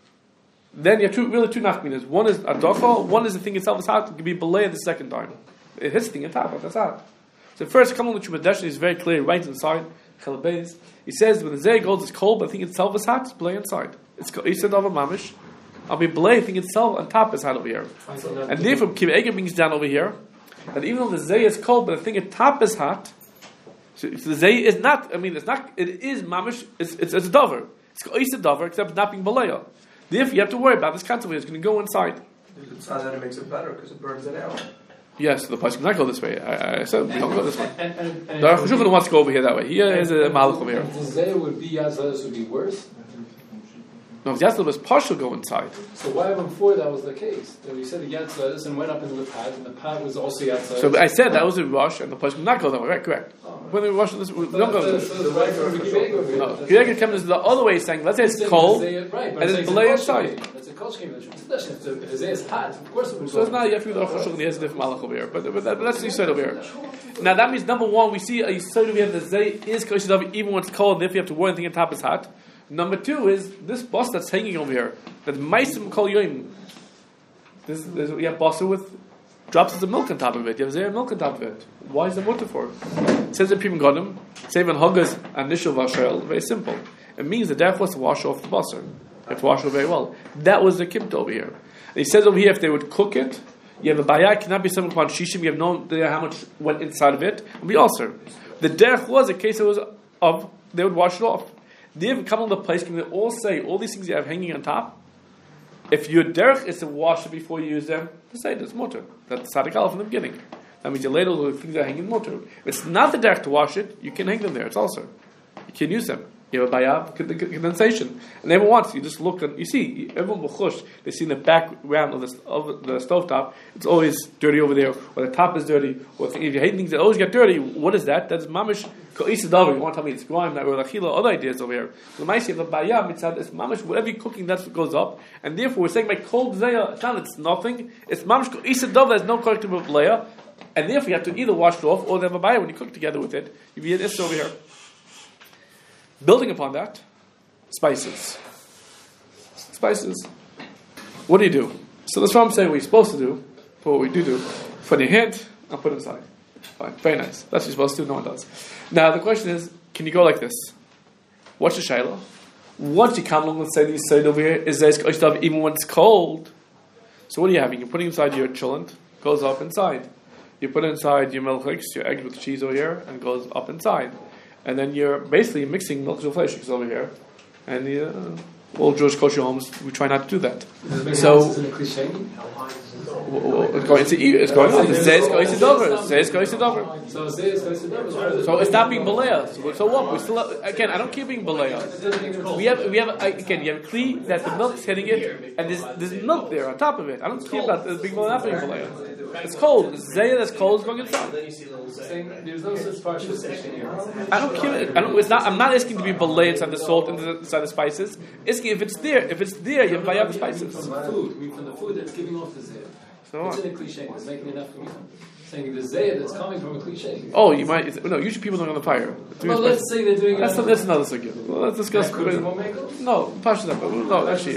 then you have two, really two nafkaminas. One is hadacha, one is the thing itself is hot. It can be belay the second time. It hits the thing at top, but that's hot. So first, come along the Chumash is very clear, right inside. He says when the zay goes, it's cold, but the thing itself is hot. It's belay inside. It's he said over mamish. I'll be belay thing itself on top is hot over here. And therefore, Kiv Eger brings down over here that even though the zay is cold, but the thing at top is hot. So, so the zay is not. I mean, it's not. It is mamish. It's it's, it's a dover. It's a dover, except it's not being belay. Therefore, you have to worry about this concept. It's going to go inside. It's not that it makes it better because it burns it out. Yes, the place cannot go this way. I, I said we don't go this way. And, and, and the Aruch HaShulchan wants to go over here that way. Here is a malach over here. The zeh would be yatzal would be worse. No, if Yatzal was partial, go inside. So why before that was the case? That we said the yatzal and went up into the pad, and the pad was also yatzal. So I said that was a rush, and the place would not go that way. Right, correct. Oh, right. When we rush this, we don't go this way. So the right from the No, Kiv comes the other way, saying, let's say it's cold, and it's belay inside. That's a kol shkem. If the zeh is hot, of course it would go. So it's not yet. The Aruch HaShulchan has a different malach over here, but, but, that, but that's the Yisod over here. Now that means number one, we see a Yisod over here. The zeh is kosher even when it's cold, and if you have to worry anything on top is hot. Number two is this bus that's hanging over here. That meisim kol yoim. This, this you have basa with drops of milk on top of it. You have zeh milk on top of it. Why is the mutter for? It says in Pim Godim, Seven Hagas Anishal Vashel. Very simple. It means that therefore to wash off the basar. You have to wash it very well. That was the kimt over here. And he says over here, if they would cook it, you have a bayah, cannot be something upon shishim. You have no idea how much went inside of it. And be also the derech was a case it was of they would wash it off. They have come on the place, can they all say all these things you have hanging on top? If your derech is to wash it before you use them, to say that's mutter. That's tzaddik aleph from the beginning. That means your ladles or the things that are hanging mutter. If it's not the derech to wash it, you can hang them there. It's also you can use them. You have a bayab condensation, and everyone wants you just look and you see everyone will chush. They see in the background of the of the stovetop, it's always dirty over there, or the top is dirty, or if you hate things that always get dirty, what is that? That's mamish koisadav. You want to tell me it's grime, that or lachila, other ideas over here. The ma'aseh of the bayab mitzad is mamish. Whatever you're cooking, that's what goes up, and therefore we're saying by cold zayah, it's not, it's nothing. It's mamish koisadav. There's no corrective layer, and therefore you have to either wash it off or have a bayah when you cook together with it. You have this over here. Building upon that, spices. Spices. What do you do? So that's what I'm saying we're supposed to do. But what we do do, put in your hand and put it inside. Fine, very nice. That's what you're supposed to do, no one does. Now the question is, can you go like this? What's the shayla? Once you come along and say these side over here, is there stuff even when it's cold? So what are you having? You're putting inside your chillant, goes up inside. You put inside your milchiks, your eggs with cheese over here, and goes up inside. And then you're basically mixing milk with flesh over here. And uh, all Jewish kosher homes, we try not to do that. Does it make so, sense in a cliche? It's going to eat. It's going to. The zeh is going to dover. Zeh is going to dover. So zeh is going to dover. So it's not being baleya. So, so what? We still have, again. I don't keep being baleya. We have we have again. You have a kli that the milk is hitting it, and there's there's milk there on top of it. I don't care about the big not being baleya. It's cold. Zeh that's cold is going inside. There's no such partial section here. I don't care. I don't. It's not. I'm not asking to be baleya inside the salt and inside the spices. Asking if it's there. If it's there, you have to the spices. From the food, I mean, from the food that's giving off the zeh. So it's in a cliche. It's making enough for me. Saying the zeh that's coming from a cliche. Oh, you might. No, usually people don't go on the fire. Well, let's say they're doing. That's, that's another subject. Well, let's discuss. No, Pasha, no, actually.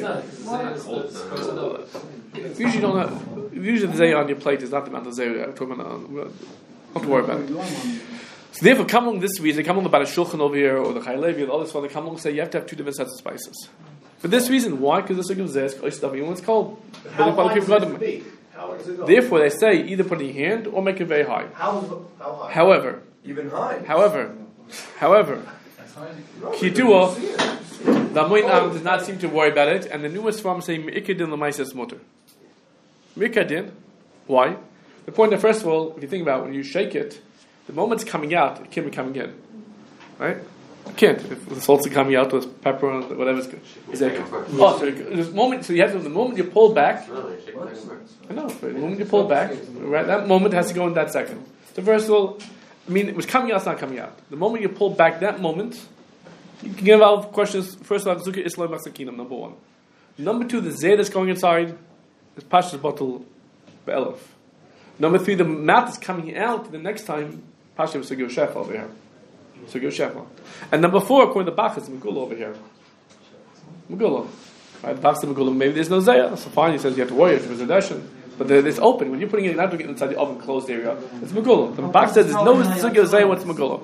Usually, don't have, usually the zeh on your plate is not the amount of zeh. Don't have to worry about it. So therefore, come along this reason, come along about a shulchan over here or the chaylevi or the other one. They come along and say you have to have two different sets of spices. For this reason, why? Because the sukkah zeh is stuff even when it's cold. How high does it be? How high does it go? Therefore, they say either put it in your hand or make it very high. How, how high? However, Even high. however, however, Kidua, the Amoinam does not seem to worry about it, and the newest form say Me'ikadin l'maisas mutter. Me'ikadin, why? The point that first of all, if you think about it, when you shake it, the moment it's coming out, it can't be coming in, right? It can't. If the salt's coming out with pepper and whatever it's good. Is that, oh, so the moment, so you have to, the moment you pull back, I know, the moment you pull back, right, that moment has to go in that second. So first of all, I mean, it was coming out, it's not coming out. The moment you pull back that moment, you can give out questions. First of all, Zuki Islam Masakinam, number one. Number two, the zeh that's going inside is Pashas bottle Be'elef. Number three, the mouth is coming out the next time, Pashas Sugio Shefa over here. Sugio Shefa. And number four, according to Bach, it's Megullah over here. Megullah. Right? Bach's the Megullah. Maybe there's no zeh, so fine, he says you have to worry if there's a dashin. But it's open. When you're putting it, you're not doing it inside the oven closed area. It's Megullah. The Bach says there's no Sugio zeh what's Megullah.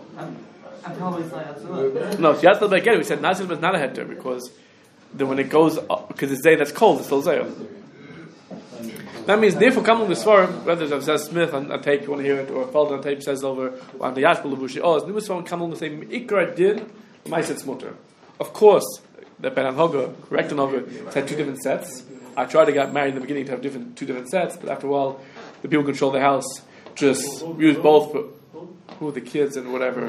No, so you have to again. We said Nazir is not a heter because then when it goes up, because it's zeh that's cold, it's still zeh. That means therefore come on the svarim, whether it's says Smith on a tape you want to hear it, or Felder on tape says over or on the Yashbal Levushi. Oh, it's new svarim come on the same Ikra din Maiset Smutter. Of course, the Ben Hoga, correct and over, had two different sets. I tried to get married in the beginning to have different two different sets, but after a while, the people who control the house just use both. For, who the kids and whatever.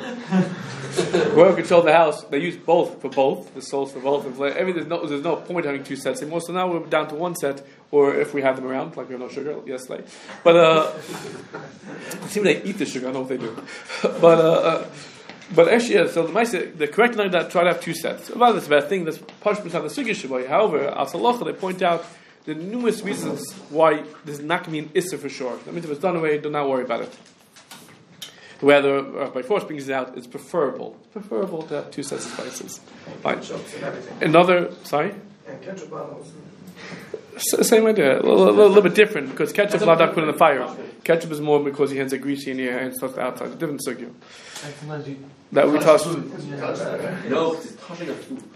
Whoever controlled the house, they use both for both, the souls for both. And everything, there's no, there's no point having two sets anymore. So now we're down to one set, or if we have them around, like we have no sugar, yes, like. But uh, it seems they eat the sugar. I don't know if they do. but uh, uh, but actually, yeah, so the Maisa, the correct line that try to have two sets. About this bad thing, that's punishment on the sugar shaboy. However, al salacha they point out the numerous reasons why this is not going to be an issa for sure. That means if it's done away, do not worry about it. Whether uh, by force brings it out, it's preferable. It's preferable to have two sets of spices. Fine. Another, sorry? And ketchup bottles. S- same idea. A little, a little, little bit different because ketchup is not put in the fire. Ketchup is more because your hands are greasy and your hands touch the outside. It's a different sukkah. That we touched. No, it's touching a food.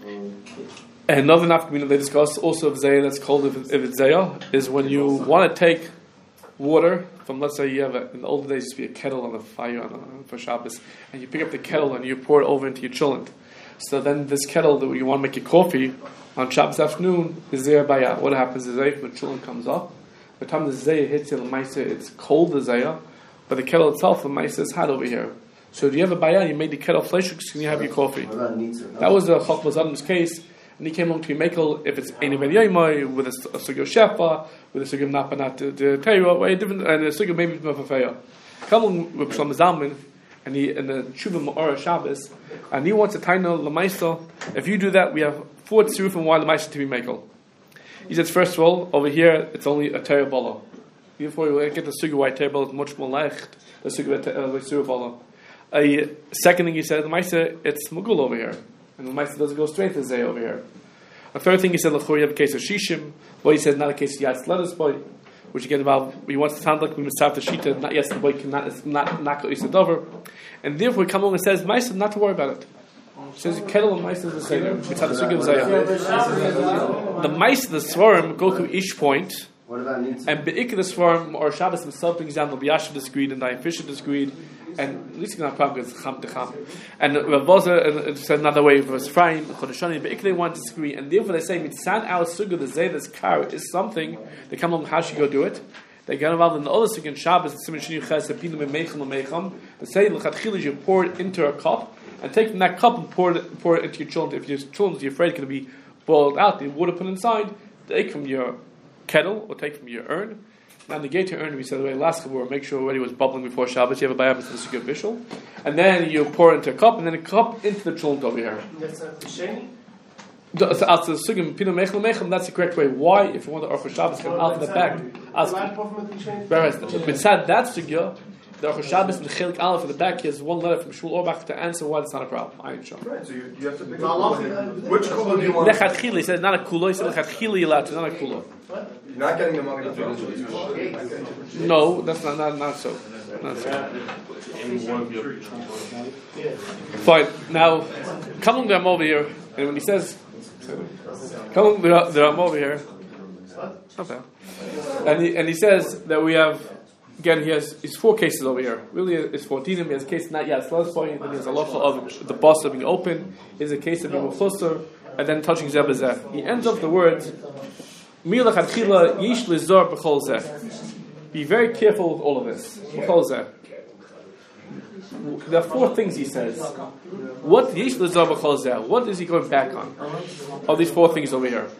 And another nafkamina they discuss also of zayah that's called if, if it's zayah is when you want to take water from, let's say you have a, in the old days used to be a kettle on the fire on a, for Shabbos, and you pick up the kettle and you pour it over into your chillin. So then this kettle that you want to make your coffee on Shabbos afternoon is there by out. What happens is that when chillin comes up, by the time the zayah hits you, it's cold the zayah, but the kettle itself, the maisa is hot over here. So if you have a bayah, you made the kettle flesh, can you have your coffee? That was the Chokmah Zadim's case. And he came along to Mekel if it's any Yoimai with a Sugyo Shefa, with a Sugyo Napanat to Teiro, way different, and a Sugyo maybe Mafafeya. Come along with Shlomo Zalman, and he in the Tshuva Ma'ora Shabbos, and he wants a Taino Lamaisa. If you do that, we have four tzuruf and why Lamaisa to be Mekel. He says, first of all, over here, it's only a Teiro Bala. Before you get the Sugyo white Teiro, it's much more like the Sugyo Teiro Bala. A second thing he said, Lamaisa, it's Mugul over here. And the Maisa doesn't go straight to Zay over here. A third thing he said, L'chor, you have a case of Shishim. Boy, he said, not a case of Yatz Letters boy, which again about, he wants to sound like we must have the Shita, not yes, the boy cannot, it's not, not go Dover. And therefore he comes along and says, Maisa, not to worry about it. He says, Kettle and Maisa is the same. It's how the Sugim Zayah. The Maisa, the Svarim, go to each point. And Be'ik the Svarim, or Shabbos himself brings down the B'yashav disagreed and the Fisher disagreed. And at least it's not a problem because it's cham to cham. And Rav Bozer said another way, for Ephraim, Chodeshani, but they want to disagree. And therefore they say, Mitzan our suga, the zay, this car, is something, they come along, how should you go do it? They get involved in the other thing in Shabbos, and Siman Shini Ches, Epinum and Meicham and Meicham. They say, L'chatchila, you pour it into a cup, and take from that cup and pour it, pour it into your children. If your children, you're afraid, going to be boiled out, the water put inside, take from your kettle, or take from your urn. Now, in the gate to urn, we said the way last Chabur, make sure already was bubbling before Shabbos. You have a bayam, so this is a good visual. And then you pour it into a cup, and then a cup into the children over here. That's not the sheni? That's the correct way. Why, if you want the Aruch Shabbos, come out of the back? Ask. Besides that sugya, the Aruch Shabbos and the Chelik Aleph in the back, he has one letter from Shul Orbach to answer why it's not a problem. I ain't sure. Right, so you, you have to pick up which kula do you want? Lechatchila, he said not a kula. He said lechatchila you're allowed to, not a kula. You're not getting the money to finish. No, that's not not not so. Not so. Fine. Now, come on, I'm over here, and when he says. Come on, the Ram over here. Okay. And he, and he says that we have, again, he has his four cases over here. Really, it's fourteen. He has a case not yet point, then he has a lot of the boss being open. He has a case of being chusser, and then touching zeh b'zeh. He ends up the words, Milach adchila yish lizor b'chol zeh. Be very careful with all of this. B'chol zeh. There are four things he says. What yish lizor b'chol zeh? What is he going back on? Of these four things over here.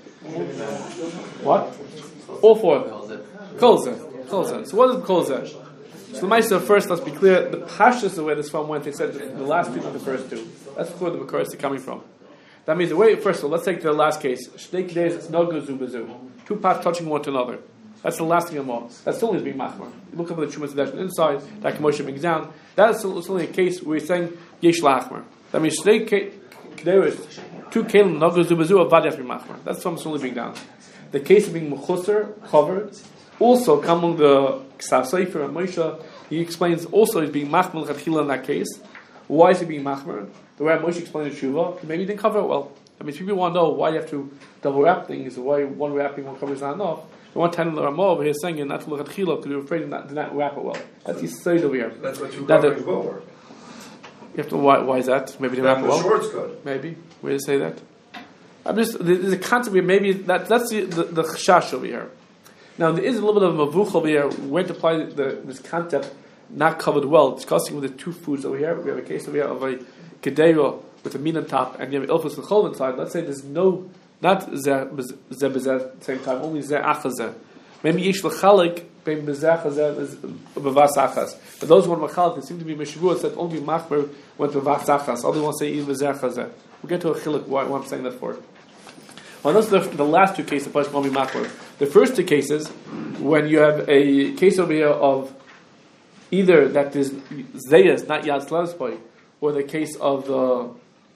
What? All four of them. Kol zeh. Kol zeh. So what is kol zeh? So the Meister first, let's be clear, the Pashas of where this from went, they said the last two, not the first two. That's where the Makar is coming from. That means the way, first of all, let's take the last case. Shnei days, it's no gazu bazu. Two parts touching one to another. That's the last thing I'm on. That's still is being machmar. You look up at the Chumash Dash inside, that Kamosha brings down. That is still, still a case where we're saying yesh lachmar. That means Shnei days, two kelim, no gazu bazu, avad yaf machmar. That's something still being down. The case of being mechusser, covered, also come among the Ksav Sefer and Moshe, he explains also he's being machmar l'chatchila in that case. Why is he being machmar? The way Moshe explained the Shuvah, maybe he didn't cover it well. I mean, if people want to know why you have to double wrap things, or why one wrapping one cover is not enough, the one time the Ramah over here saying not to look at Chila because you're afraid of not, to not wrap it well. That's his side over here. That's what two that coverings will work. You have to, why, why is that? Maybe they wrap it well? The short's good. Maybe. Where does it say that? I'm just, there's a concept where maybe that, that's the, the, the chashash over here. Now, there is a little bit of a mavuch over here when to apply the, this concept not covered well, discussing with the two foods over here. We have a case over here of a kedera with a meat on top, and you have ilfus l'chol inside. Let's say there's no, not zeh b'zeh at the same time, only zeh achazeh. Maybe yish l'chalik bein b'zeh achazeh is b'vas achaz. But those who want machalik, they seem to be meshuvah, said only machmer went b'vas achaz. Others want to say even b'zeh achazeh. We'll get to a chilik, why, why I'm saying that for. Well, those are the, the last two cases, the won't be machmer. The first two cases, when you have a case over here of either that is zeyas, not yad slavspoy, or the case of the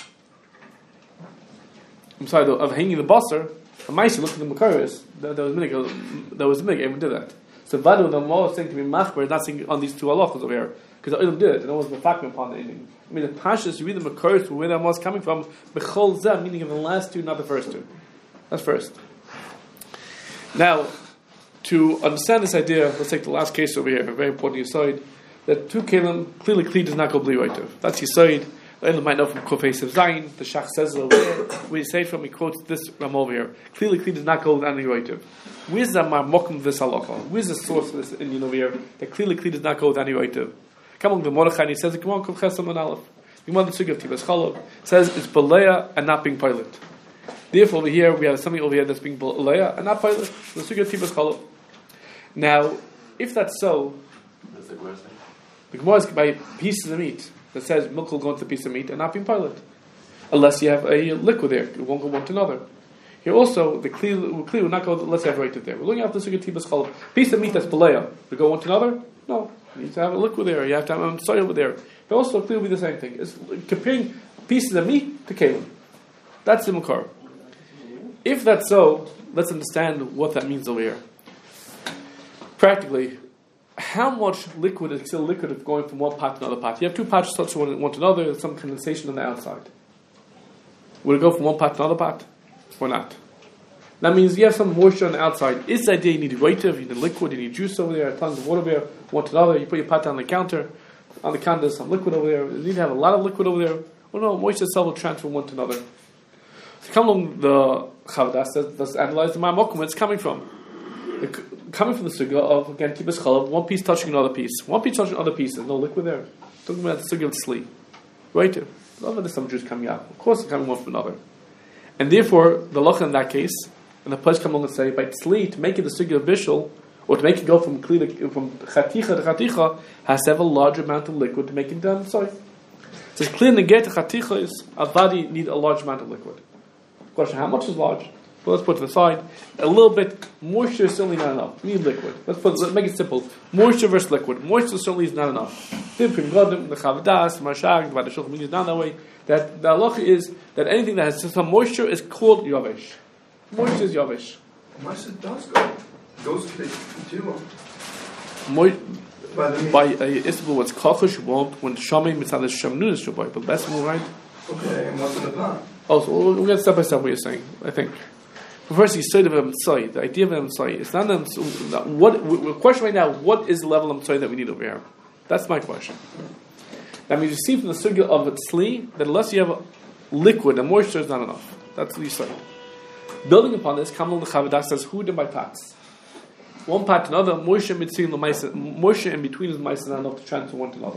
I'm sorry, the, of hanging the basar, a mice look at the makaris, there was minig, there was minig, everyone did that. So Vadu, the more is saying to be machmer, not saying on these two halachas over here, because the Olam did it, and it was mefakme upon the ending. I mean, the pashas, you read the makaris, where that was coming from, bechol zeh, meaning of the last two, not the first two. That's first. Now, to understand this idea, let's take the last case over here, a very important aside, that two kelim, clearly Kli does not go bli roitiv. That's the aside. The Olam might know from Kofeis of Zayin, the Shach says over there, we say from, he quotes this Ram over here, clearly Kli does not go with any roitiv. Where's the marmokim of this halacha? Where's the source of this Indian over here, that clearly Kli does not go with any roitiv? Come on, the Mordechai, and he says, come on, Kuf Chesam and Aleph. The Gemara Tzugah Tibas Chalov says it's Balea and not being pilot. Therefore, over here, we have something over here that's being Balea and not pilot. The Tzugah Tibas Chalov. Now, if that's so, the Gemara is by pieces of meat that says milk will go into a piece of meat and not being pilot, unless you have a liquid there. It won't go one to another. Here also, the clear will not go unless you have right there. We're looking at the Sugya Tibas Chalov. Piece of meat that's Balea, to go one to another? No. You need to have a liquid there. You have to have a soy over there. But also, clear will be the same thing. It's comparing pieces of meat to kelim. That's the Makar. If that's so, let's understand what that means over here. Practically, how much liquid is still liquid if going from one pot to another pot? You have two pots touching one, one to another, there's some condensation on the outside. Would it go from one pot to another pot? Or not? That means you have some moisture on the outside. Is the idea you need roitiv, you need liquid, you need juice over there, tons of water there, one to another, you put your pot down the counter, on the counter there's some liquid over there, you need to have a lot of liquid over there. Well no, moisture itself will transfer one to another. So come along the Chavadas, let's analyze the Marmokum, where it's coming from. The coming from the sugya of, again, kibbutz chalav, one piece touching another piece. One piece touching another piece, there's no liquid there. Talking about the sugya of tzli. Right here. A lot of this some Jews coming out. Of course, it's coming one from another. And therefore, the lacha in that case, and the place come along and say, by tzli, to make it the sugya of bishul, or to make it go from kli to, from chaticha to chaticha, has to have a large amount of liquid to make it done. Sorry. So it's clear in the get to chaticha is, a body need a large amount of liquid. Question, how much is large? Well, let's put it to the side. A little bit, moisture is certainly not enough. We need liquid. Let's put, let's make it simple. Moisture versus liquid. Moisture certainly is not enough. The Godim, the Chavadas, the Mashag, the Shulchan is down that way. That the halacha is that anything that has some moisture is called yavish. Moisture is yavish. Moisture does go. Goes to the timo. Mo- by a isbul, what's kachush won't when shamim mitzad shamnus shaboy. But that's more right. Okay, and what's in the pot? Oh, so we'll, we'll get step by step what you're saying. I think. But first, you said of a mitzvah. The idea of a mitzvah. It's not a mitzvah. What we're questioning right now. What is the level of mitzvah that we need over here? That's my question. That means you see from the sugya of tzli that unless you have liquid, the moisture is not enough. That's what you say. Building upon this, Kamal the Chavadas says, "Who did by pots? One pot to another. Moisture in between the mice. Moisture in between the mice is not enough to transfer one to another."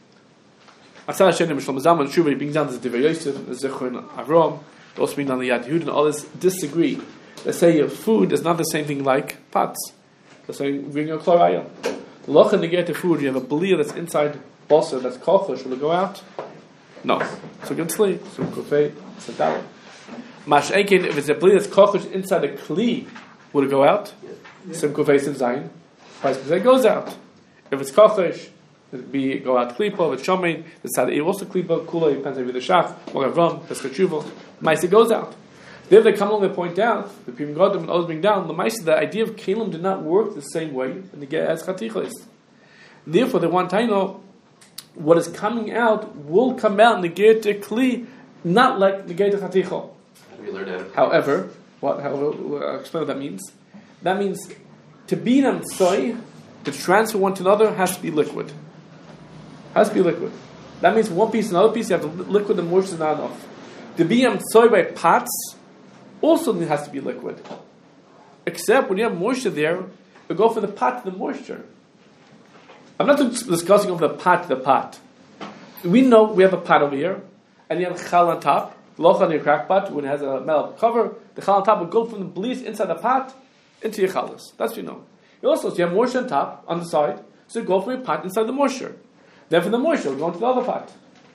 Asal Hashem Mishlam Zaman Shuvah being down to the Divrei Yosef, the Zechor and Avram, also being down the Yad Yehud, and others disagree. They say your food is not the same thing like pots. They say bring your chloraya. The loch and negate food. You have a belia that's inside balsa that's kochush. Will it go out? No. So get sleep. So kofei. So dawa. Mash enkin. If it's a belia that's kochush inside a kli, will it go out? Sim kofei sim zayin. Price it goes out. If it's kochush, it'd be go out klipa. If it's shomein, the side also klipa. Kula depends on the shach. Or avram. That's kechuva. Mice it goes out. There they come along and point out, the Pim Godim and others bring down, the Maisa, the idea of Kalim did not work the same way in the get as Chatichos. Therefore, they want to know what is coming out will come out in the get to Kli, not like the get to Chaticho. However, what, however, I'll explain what that means. That means to be an Amtsoy, to transfer one to another, has to be liquid. Has to be liquid. That means one piece, another piece, you have the liquid, the moisture is not enough. To be Amtsoy by pots, also it has to be liquid. Except when you have moisture there, you go from the pot to the moisture. I'm not discussing over the pot to the pot. We know we have a pot over here, and you have chal on top, loch on your crack pot, when it has a metal cover, the chal on top will go from the bleach inside the pot into your chalas. That's what you know. You also, so you have moisture on top, on the side, so you go from your pot inside the moisture. Then from the moisture, go into the other pot.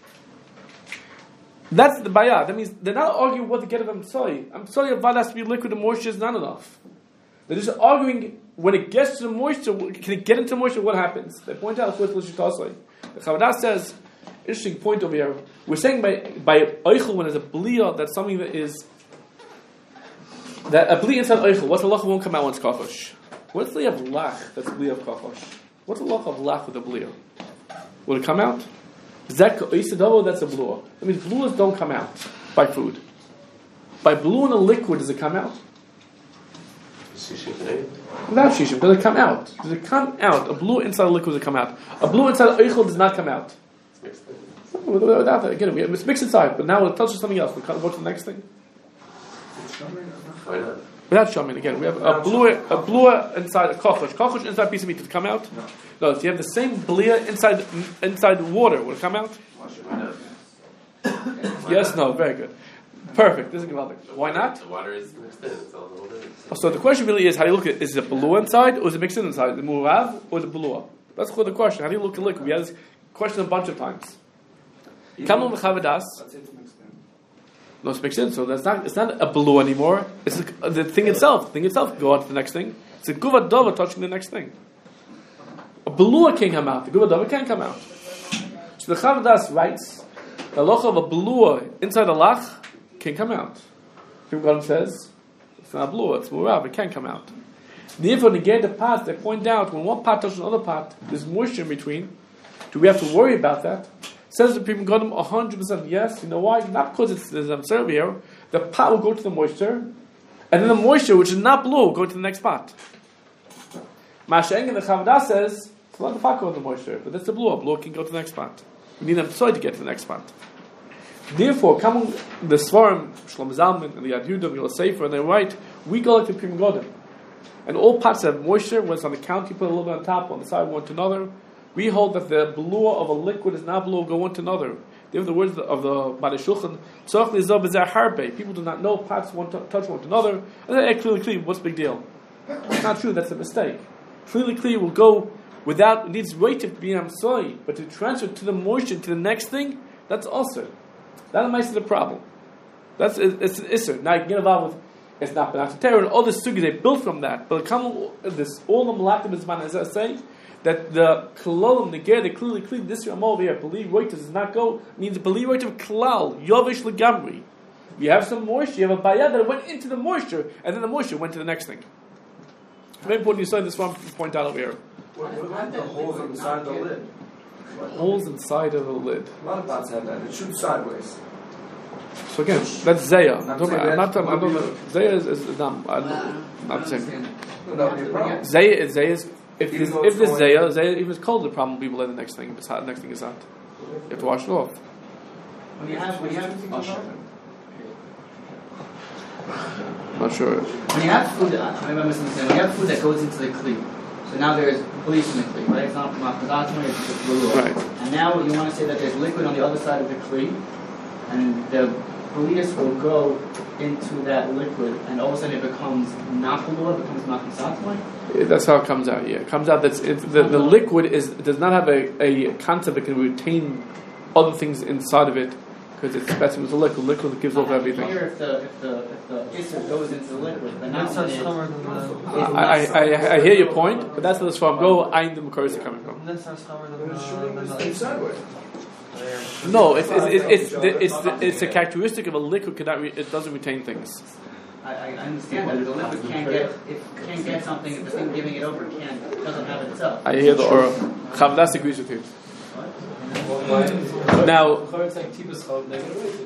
That's the bayah. That means they're not arguing what to get of I'm sorry. I'm sorry, a vada has to be liquid and moisture is not enough. They're just arguing when it gets to the moisture, can it get into moisture, what happens? They point out the Chavadas says, interesting point over here. We're saying by by oichel when there's a bliyah, that's something that is that a bliyah inside oichel, what's the lach won't come out when it's kachosh? What's the of lach that's bliyah of kachosh? What's the lach of lach with the bliyah? Will it come out? That's a blua. That means bluas don't come out by food. By blue in a liquid, does it come out? Without shishim, does it come out? Does it come out? A blue inside a liquid does it come out? A blue inside a eichel does not come out. Without that, again, it's mixed inside, but now we'll touch something else. We'll go to the next thing. Without shaman, again, we have a blue, a blue inside a kochush. Kochush inside a piece of meat, does it come out? No. No, if you have the same blia inside inside water, will it come out? Yes, no, very good. Perfect. This is good. Why not? The water is mixed in. It's all the water. So the question really is, how do you look at it? Is it blua inside, or is it mixed in inside? The murav or the blua? That's the question. How do you look at liquid? We had this question a bunch of times. Kamel mechavadas. No, it's mixed in, so that's not. It's not a blue anymore. It's the, the thing itself. The thing itself. Go on to the next thing. It's a guva dova touching the next thing. A blua can't come out. The guva dova can't come out. So the Chavadas writes, the loch of a blua inside a lach can come out. Kim says it's not blua. It's murav. It can't come out. Therefore, negate the pot. They point out when one pot touches another pot, there's moisture in between. Do we have to worry about that? Says the people got them one hundred percent yes. You know why? Not because it's there's a serve here. The pot will go to the moisture, and then the moisture, which is not blue, will go to the next pot. Masha'eng and the Chavadah says, it's not the pot go to the moisture, but that's the blue. Blue can go to the next pot. We need them soy to get to the next pot. Therefore, come the Svarim, Shlomo Zalman, and the Yad Yehuda, and the Sefer, and they write, we go like the Prim Godim. and all pots have moisture, when it's on the counter, you put a little bit on top, on the side, one to another. We hold that the blua of a liquid is not blua go one to another. They have the words of the Bari Shulchan. People do not know pots one to, touch one to another. And they clearly clear. What's the big deal? It's not true. That's a mistake. Clearly clear will go without, it needs weight to be on soy, but to transfer to the moisture to the next thing, that's also. That might be the problem. That's it's an isser. Now you can get involved with it's not been terror and all the sugi they built from that. But come this all the malakim is man as I say that the kololim the ger they clearly clean this Ram over here. Believe weight does not go means believe weight of klal yovish legamri. You have some moisture. You have a bayad that went into the moisture, and then the moisture went to the next thing. Very important. You saw this one point out over here. What about the holes inside the lid? Holes inside of the lid. A lot of pots have that. It shoots sideways. So again, that's Zaya. I'm Not talking saying about, I'm not that talking, I'm would talking about, Zaya is, is um, I'm not saying. That would be a problem. Zaya is, Zaya is, if Even this, though if it's this going- Zaya, Zaya, if it's cold, the problem will be below the next thing. If it's hot, the next thing is hot. You have to wash it off. When you have, when you have, Not sure. Not sure. when you have food, uh, maybe I'm misunderstanding. When you have food that goes into the kli, so now there's police in the kli, right? It's not from Akazatma, it's just blue. Right. And now you want to say that there's liquid on the other side of the kli, and the police will go into that liquid, and all of a sudden it becomes not blue, it becomes Akazatma. That's how it comes out. Yeah, it comes out that the, the liquid is does not have a, a concept that can retain other things inside of it because it's specimen. It's a liquid. Liquid that gives off everything. Here, if the if the if the isser goes into the liquid, but now That's it's, summer than the. I, I, I, I hear your point, but that's where this from go. I the Makos are coming from. That's not summer than But it's the. shooting than this the- thing sideways. No, it's it's it's it's, the, it's, the, it's a characteristic of a liquid. Cannot re, it doesn't retain things. I, I understand that the liquid can't get it can't get something if the thing giving it over can't doesn't have it itself. I hear the aura. Chavdas agrees with you. Now, It's like Tibus Chav negative.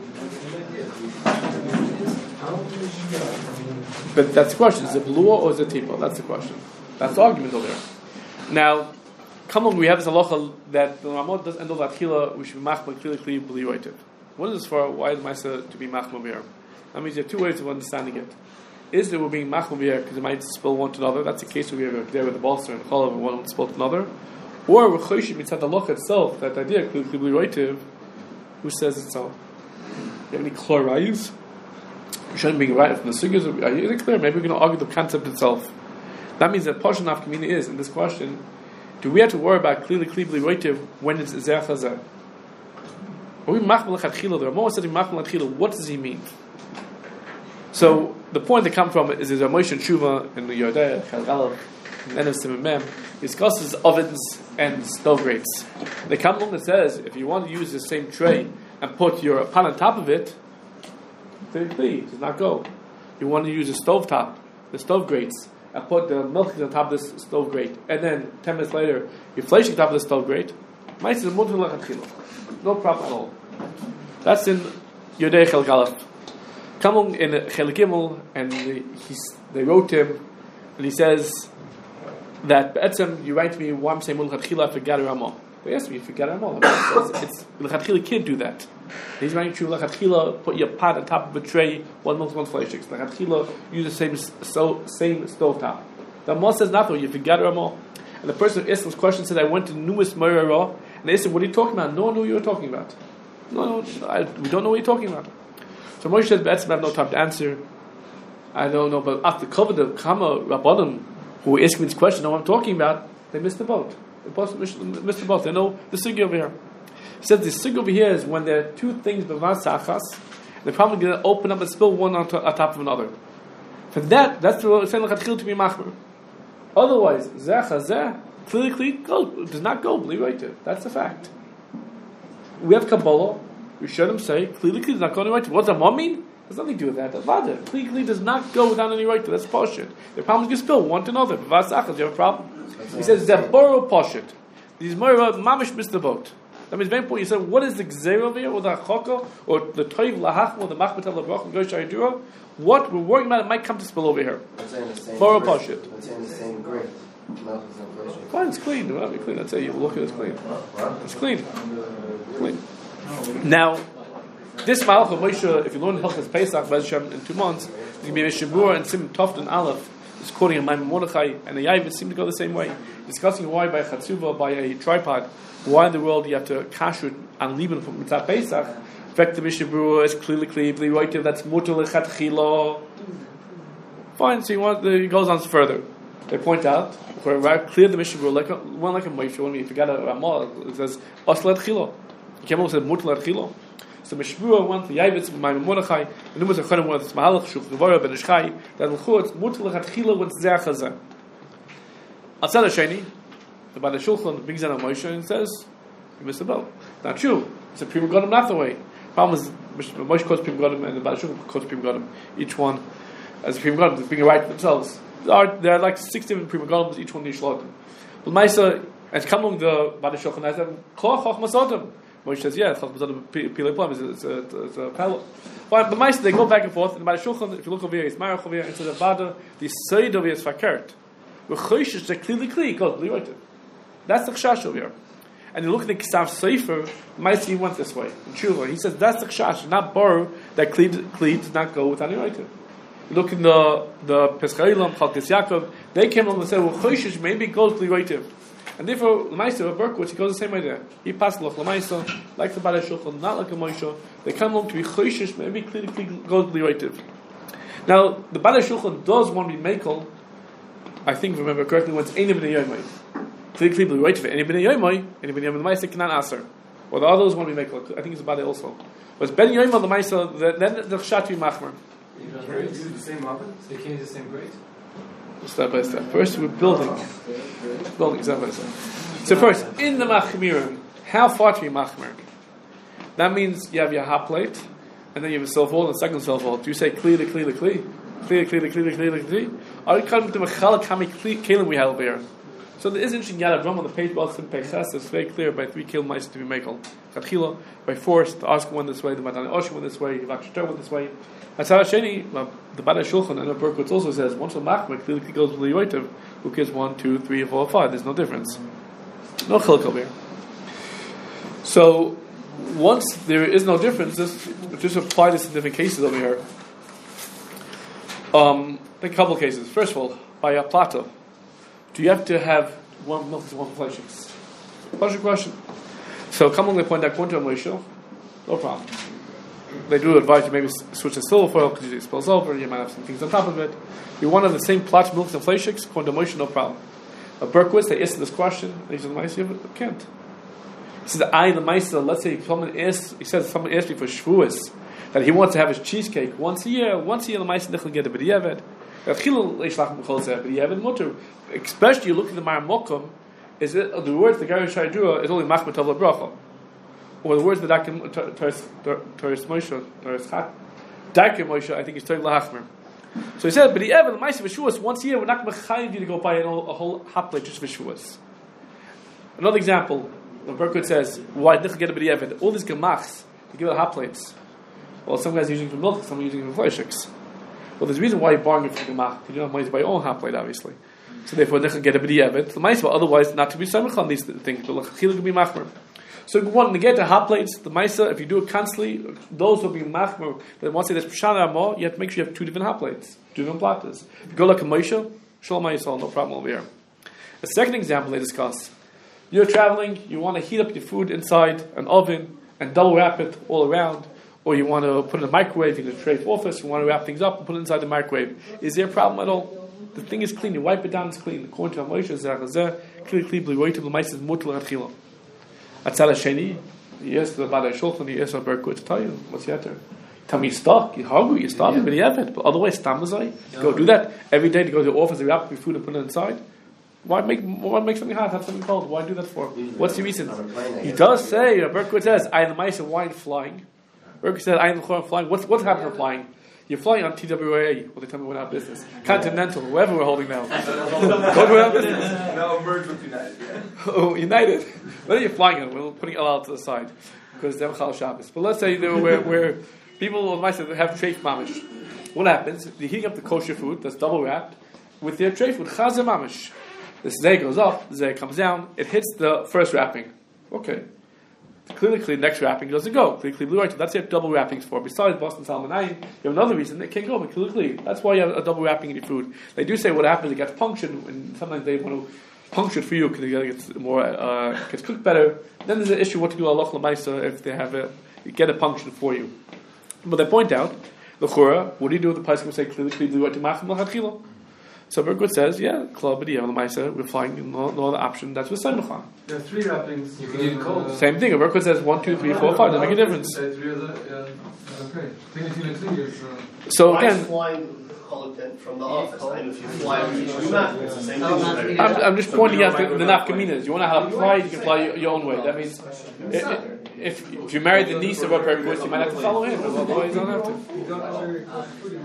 but that's the question: is it blue or is it tipo? That's the question. That's the argument over there. Now, come on, we have this halacha that the Ramot does end of Akhila, we should be machmal clearly clearly believe. What is this for? Why is Maisa to be machmal here? That means there are two ways of understanding it. Is that we're being machmal here because it might spill one to another? That's the case where we have there with the bolster and cholav and one will spill to another. Or we're choshim mitzad the halacha itself, that idea clearly clearly who says it so? Do you have any chlorides? We shouldn't be right from the sugars. Are you clear? Maybe we're going to argue the concept itself. That means that portion of community is in this question. Do we have to worry about clearly, clearly roitiv when it's zeh chazeh? Are we machmal lechatchila? The Ramah said machmal lechatchila. What does he mean? So the point that comes from it is there's a Moshe Tshuva in the Yodeh Chalgalav and then of Simon Mem discusses ovens and stove grates. They come along and says if you want to use the same tray and put your pan on top of it, please does not go. You want to use a stove top, the stove grates, and put the milk on top of this stove grate, and then ten minutes later you're flashing top of the stove grate. No problem at all. That's in Yodei Chalgalav. Come in Chel Gimel, and he's, they wrote him, and he says that Be'etzem, you write to me, why I'm saying L'chatchila for Gad Ramah. They asked me if you Gad Ramah. It's L'chatchila can't do that. He's writing to L'chatchila, put your pot on top of a tray, one milk, one fleshix. L'chatchila, use the same so, same stove top. The Ramah says not for you, for Gad Ramah. And the person who asked this question said, I went to Nuis Moira, and they said, what are you talking about? No one knew what you were talking about. No, no, I, we don't know what you're talking about. So Moshe says, I have no time to answer. I don't know, but after cover the Kama Rabbanim, who were asking this question, know what I'm talking about, they missed the boat. They missed the boat. They know the sugi over here. He says the sugi over here is when there are two things, b'vasachas, they're probably going to open up and spill one on, to, on top of another. For that, that's what it's saying l'chatchil to be machmer. Otherwise, zeh chazeh, clearly, clearly, go, does not go, believe right. That's a fact. We have Kabbalah. We should him say, clearly, clearly, not going to right. What does that mean? There's nothing to do with that. Avada. Clearly, clearly does not go without any right. That's poshut. The problem is you spill one to another. Vasachas, you have a problem. He says, Zeboro poshut. These Moira, mamish missed the boat. That means very important. You said, what is the gzeir over here, or the chokah, or the toiv lahachma, or the machmet al brach, and gosh ayidura? What we're worrying about, it might come to spill over here. Boro poshut. It's in the same grade. Milk is inflation. Fine, it's clean. It will not be clean. That's how you look at it, it's clean. It's clean. Clean. Now, this Malach of Moshe, if you learn Hilchas Pesach, Bez Hashem, in two months, it's going to be Mishabur and Sim Toft and Aleph. is quoting a Maimon Mordechai, and the Yavit seem to go the same way, discussing why by a chatzuva, by a tripod, why in the world you have to kashrut and lieben from Mitzvah Pesach. In fact, the Mishnah Berurah is clearly clear, that's mutar lechatchila. Fine, so he, want, he goes on further. They point out, clear the Mishnah Berurah, like a, one like a Moshe, when we forget a Ramah, it says, Oslet Chilo. He came over and said, Mutar Chilo. So Mishnah Berurah went to Yavitz, Maimon Mordechai, and then was a Chanim with Mahalach, Shulch Gevara, Ben Ishchai, that L'chut, Mutar Lechatchilo, went to Zeh Chazeh. Atzad Hasheni, the Bad Shulchan brings down a Moshe and says, you missed the boat. Not true. It's a Prima Godim not the way. The problem is, Moshe quotes Prima Godim and the Bad Shulchan quotes Prima Godim. Each one, as Prima Godim, being right for themselves. There are, there are like six different Prima Godims, each one Yishlotim. But Maisa, as come along the Bad Shulchan, I said, Koch Chochmasotim. Moshe says, yeah, Chochmasotim, Pilei Plam, it's a, it's a parallel. But Maisa, they go back and forth, and the Bad Shulchan, if you look over here, it's Marach over here, and so the Bada, the Seid over here is Fakert. We're Choshish, they're clearly clear, goes, believe it. That's the Chash over here. And you look at the Kisav Sefer, Maisa, he went this way. In Tshuva, he says, that's the Chash, not Bar, that Klid does not go with any item. You look in the the Pescha'ilam, Chalkes Yaakov, they came along and said, well, Choshish maybe goes to Liroitiv. And therefore, Lamaisa, Berkowitz, he goes the same way there. He passed Loch Lamaisa, like the Baalei Shulchan, not like a Moshe. They come along to be Choshish, maybe clearly goes to Liroitiv. Now, the Baalei Shulchan does want to be Mekel, I think, if I remember correctly, when it's Einim B'nei Yomai. Clearly, clearly Liroitiv, Einim B'nei Yomai, Einim B'nei Yomai, the Maisa cannot answer. Or the others want to be Mekel. I think it's Baalei also. But it's Ben Yomai, the Maisa, then the Chshat to be Machmer. Use the same oven? So you can't use the same grade? Step by step. First, we're building. Building step by step. So first, in the machmirim, how far to be machmir? That means you have your hot plate, and then you have a silver and a second silver. Do you say clear the clear the clear? Clear, clear, clear, clear, clear? Or you come to the mechal kami kelim we have here. So there is interesting yad drum on the page box in Peiches. It's very clear by three kil mice to be mekel. Katchila by force. The Oscar went this way. The Matane Oshim went this way. The Vakshater went this way. Atzad Hasheni, the Baalei Shulchan and the Berkowitz also says once a machmer clearly goes to the Yoitiv, who gives one, two, three, four, five. There's no difference. No chiluk over here. So once there is no difference, just, just apply this in different cases over here. Um, a couple of cases. First of all, by a plato, do you have to have one milk and one fleishings? What's your question? So come along, they point out according to a Moshe, no problem. They do advise you maybe switch to silver foil because it spills over, you might have some things on top of it. You want to have the same plot milks and fleishiks, according to Moshe, no problem. But Berkowitz, they asked this question, and he said, the Maisa, you can't. He says, I, the Maisa, let's say someone asked, he says, someone asked me for Shavuos, that he wants to have his cheesecake once a year, once a year, the Maisa, nichel get a b'diavad. Especially you look at the Maramokum, is it the words the Gari Shaydura is only Machmat of Bracha. Or the words that I can Toris Moshe, Toris Chat, Darke Moshe, I think is Toris Lahachmer. So he said, but the Evan, the Maisa Veshuas, once a year, we're not mechayiv you to go buy a whole hot plate just Veshuas. Another example, when Berkowitz says, why did get a bit Evan? All these gemachs, you give it hot plates. Well, some guys are using it for milk, some are using it for fleishiks. Well, there's a reason why you're borrowing it from gemach, because you don't have money to buy your own hot plate, obviously. So therefore, they can get a bit Evan. The Maisa, otherwise, not to be samich on these things, but Lachil can be machmer. So if you want to get the hot plates, the Maisa, if you do it constantly, those will be machmer. But once there's Pshana Amor, you have to make sure you have two different hot plates, two different platters. If you go like a Moshe, Shalom Yisrael, no problem over here. A second example they discuss. You're traveling, you want to heat up your food inside an oven and double wrap it all around, or you want to put it in a microwave in a tray office, you want to wrap things up and put it inside the microwave. Is there a problem at all? The thing is clean, you wipe it down, it's clean. According to Moshe, Zerachazeh, clearly, clearly, Roitiv, the Maisa is mutal achila. Atzad Hasheni, he asked the Baalei Shulchan, he asked the Berkowitz to tell you, what's the answer? Tell me you're stuck, you're hungry, you're starving, but you have it. But otherwise, Stamazai, go do that every day to go to the office, wrap up your food and put it inside. Why make why make something hot, have something cold? Why do that for? What's the reason? He does say, Berkowitz says, I am the mice and wine flying. Berkowitz says, I am the chorm flying. What's, what's happening to flying? You're flying on T W A. Well, they tell me we're not business. Continental, whoever we're holding now. Go to our business. No, merge with United. Yeah. Oh, United. Whether you're flying on, we're putting L out to the side because they're Chal Shabbos. But let's say you know, where, where people of mice have treif mamish. What happens? They're heating up the kosher food that's double wrapped with their treif food chazer mamish. The zeh goes up, the zeh comes down, it hits the first wrapping. Okay. Clearly, next wrapping doesn't go. Clearly, blue right. That's what you have double wrappings for. Besides Boston Salmon nine, you have another reason they can't go. But clearly, that's why you have a double wrapping in your food. They do say what happens, it gets punctured, and sometimes they want to puncture it for you because it gets more, uh, gets cooked better. Then there's an issue what to do Allah L'maisa if they have a, you get it punctured for you. But they point out, the Chura, what do you do with the place? We say clearly, clearly, blue right to Macham L'chadchila. So Berkut says, yeah, Klal B'di, L'maisa, we're flying, no, no other option. That's with Simcha. There are three wrappings. You can eat it cold. Same thing. Berkut says one, two, three, four, five. Doesn't make a difference. So Why again, flying the colour from the office? And if you fly on Yishma, it's the same thing. I'm, I'm just pointing out the, the nafkaminas. You want to have a fly, you can fly your, your own way. That means if, if, if you marry the niece of a Berkut, you might have to follow him. But otherwise, you don't have to.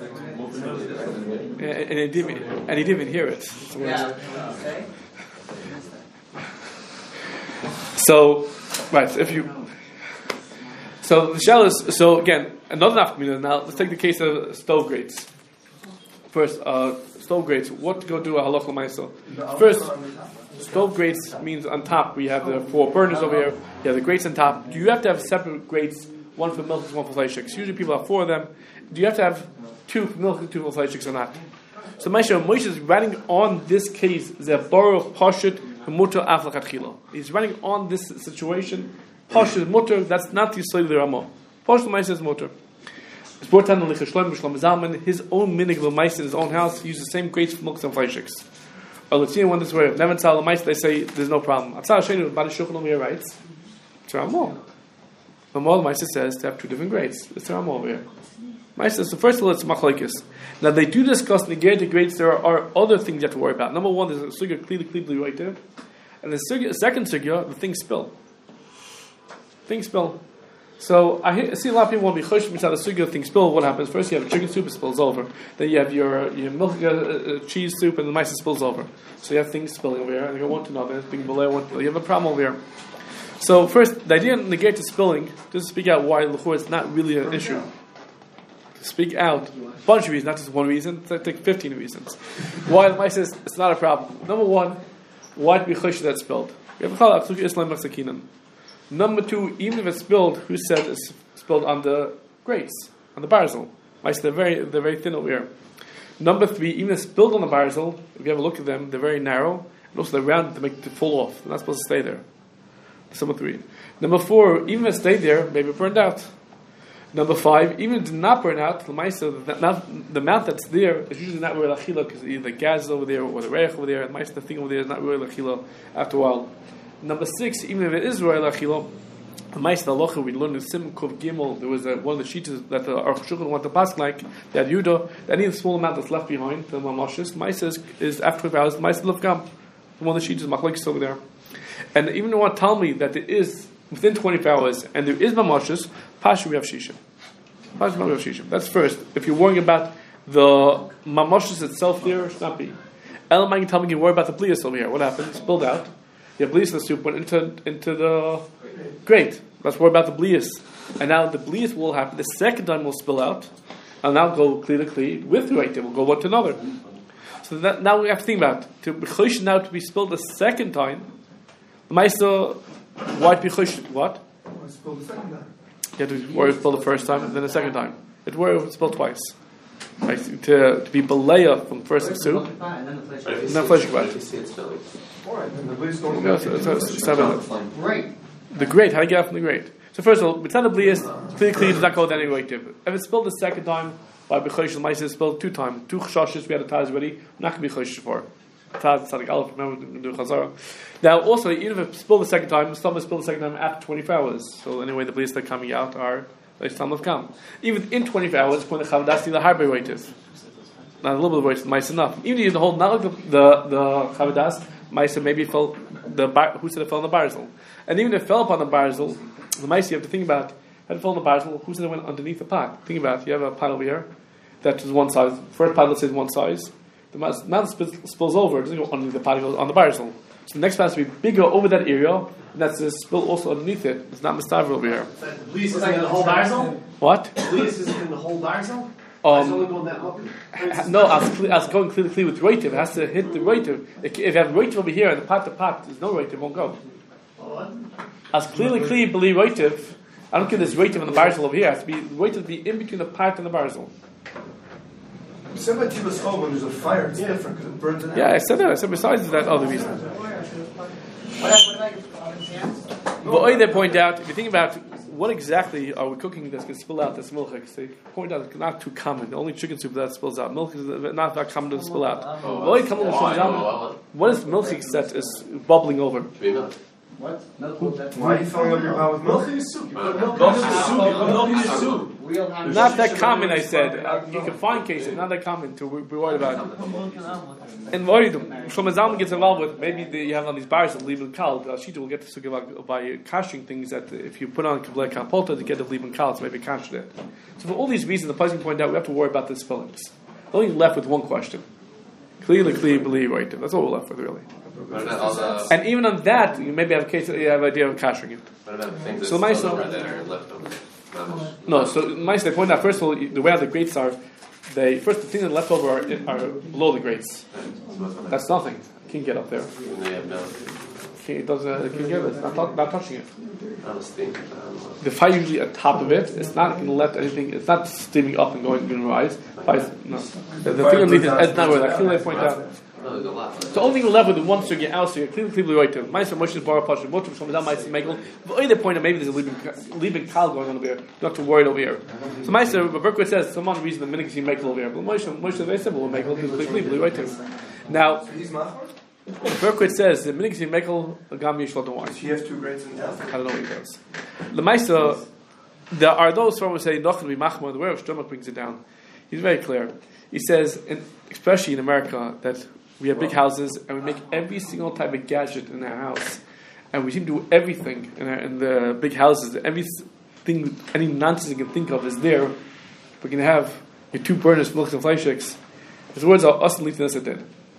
Yeah, and he didn't, and he didn't even hear it. So, right, if you, so the shell is, so again, another nafkamina. Now, let's take the case of stove grates. First, uh, stove grates, what to go do a halach l'maisa? First, stove grates means on top, we have the four burners over here, you have the grates on top. Do you have to have separate grates, one for milk and one for fleishiks? Usually people have four of them. Do you have to have two for milk and two for fleishiks or not? So Moshe, Moshe is writing on this case, the Baruch Pashut Mutter Aflachatchila. He's writing on this situation, Pashut Mutter, that's not the Yisrael Ramo. Pashut Moshe is Mutter. It's brought down to Licha Shloim, Shlomo Zalman, his own minig l'maisa in his own house, he uses the same grates for milks and fleishiks. Or let's see one this way, Neven Tzal l'maisa, they say there's no problem. Atzal Shenu, Badi Shulchan over here writes, it's Ramo. The Mol L'maisa says to have two different grates. It's Ramo over here. Maisa, so first of all, it's machlokes. Now they do discuss negated grades. There are, are other things you have to worry about. Number one, there's a sugya clearly, clearly right there, and the sugya, second sugya, the things spill. Things spill. So I, hear, I see a lot of people want to be chosh inside the sugya. Things spill. What happens? First, you have chicken soup, it spills over. Then you have your your milk uh, uh, cheese soup, and the maisa spills over. So you have things spilling over here, and you go one to another. Being below one, you have a problem over here. So first, the idea of negate spilling, just to speak out why l'chor is not really an issue. Speak out. A bunch of reasons, not just one reason. Let's take fifteen reasons. Why the mice says it's not a problem. Number one, why be chosh that spilled? We have a call out Islam Masakinan. Number two, even if it's spilled, who said it's spilled on the grates, on the barzel? Mice, they're very, they're very thin over here. Number three, even if it's spilled on the barzel, if you have a look at them, they're very narrow, and also they're round to make it fall off. They're not supposed to stay there. That's number three. Number four, even if it stayed there, maybe it burned out. Number five, even if it did not burn out, the amount, the amount that's there is usually not really lachila because either the gas is over there or the reich over there, and the thing over there is not really lachila after a while. Number six, even if it is really lachila, the ma'is halacha we learned in Sim Kuf Gimel, there was a, one of the sheets that the Aruch Shulchan wanted to pass like that Yudah, any small amount that's left behind, the mamashis, the ma'is is, is after twelve hours, the ma'is lefgam. One of the sheets is machlokes over there. And even if you want to tell me that there is within twenty-four hours and there is mamashis, pashu we have shishim. Pashu we have shishim. That's first. If you're worrying about the mamashis itself there, should not be. Elamai can tell me you worry about the blias over here. What happened? It's spilled out. The blias the soup went into into the grate. Let's worry about the blias. And now the blias will happen. The second time will spill out, and now go clear to clear with the grate. It will go one to another. So that, now we have to think about to be chosh now to be spilled the second time. The meister, why be chosh? What? Spilled the second time. You have to worry it spilled the first time and then the second time. It worry it spilled twice. Right? To to be belaya from first of soup. And then the flesh. And then flesh Why do you see it spilling? Alright, then the bliss don't No, so- so- so- seven. Great. The grate, how do you get out from the grate? So first of all, it's not a blias, clear clear does not go with any way to it. If it's spilled the second time, by Bechosh the Ma'aseh spilled two times. Two chashis, we had a taz ready, we're not going to be chosh for. Taz, Tzadik Aleph, remember to do Chazara. Now also, even if it's spilled the second time, some is spilled the second time after twenty-four hours. So anyway, the blias that are coming out are, like time of come. Even in twenty-four hours, when the Chavdas the harbe weight is. Not a little bit of weight, Ma'aseh enough. Even if the whole, not like the, the, the Chavdas, Ma'aseh maybe fell, the bar, who said it fell on the barzel. And even if it fell upon the barzel, the Ma'aseh you have to think about, had it fell on the barzel, who said it went underneath the pot? Think about it, you have a pot over here, that is one size. First pot, let's say, is one size. The amount spills, spills over, it doesn't go underneath the pot, it goes on the barzel. So the next pot has to be bigger over that area, and that's a spill also underneath it. It's not mistaver over here. The blias is in the whole barzel? What? The blias is in the whole barzel? Um, It's only going that up. No, as, cle- as going clearly with roitiv, it has to hit the roitiv. If you have roitiv over here and the pot to pot, there's no roitiv, it won't go. Oh, As clearly, clearly believe Roitiv, I don't care this Roitiv and the Barzal over here. It has to be Roitiv to be in between the part and the Barzal. Except by Tibas Chol, when there's a fire, it's different because it burns it out. Yeah, I said that. I said besides that other reason. But they point out, if you think about what exactly are we cooking that's going to spill out this milk, they point out it's not too common. The only chicken soup that spills out. Milk is not that common to spill out. What is milk that is bubbling over? What? Milk. Why are you filling up your mouth with milk? Milk is soup. You put milk in soup. You put milk in soup. Not that common, I said. You can find cases, not that common to be worried about. And worried, Shlomo Zalman gets involved with, maybe the, you have on these bars of Lieben Kal, the Shita will get to sukkah by kashing things that if you put on Kabbalah Kapolta to get the Lieben Kal, it's maybe kashed it. So for all these reasons, the Pazim point out, we have to worry about the spillings. We're only left with one question. Clearly, clearly believe right. That's all we're left with, really. And even on that, you maybe have a case, you have an idea of cashing it. What about things So that my are that are left over? No, so my they point out first of all the way how the grates are. They first the things that are left over are, are below the grates. That's nothing. You can't get up there. And they have milk. It doesn't. It can get it. It's not, not touching it. Not a steam. The fire usually at the top of it. It's not going to let anything. It's not steaming up and going to rise. Fire, no, the, the thing underneath is it's not where that. Clearly, they point out. No, there's a lot. So only we're left with the one sugi out here. Clearly, clearly right to. Ma'aser Moshe Bar Pasha Motiv from that Ma'aser Megal. But only the point that maybe there's a leaving leaving Kal going on over here. Not to worry over here. So Ma'aser Berkowitz says some one reason the minute you make over here. But Moshe Moshe very simple. Megal is clearly right to. Now. Berkowitz says the minute you make a gam yishlo don't want. He has two grades in the house. I don't know what he does. The Ma'aser, there are those who say Nochel be machmor. The way of Stomach brings it down. He's very clear. He says, in, especially in America, that we have big houses and we make every single type of gadget in our house, and we seem to do everything in, our, in the big houses. Everything, any nonsense you can think of is there. We're going to have your two burners, milk and fleishiks. His words are us and leafness it did.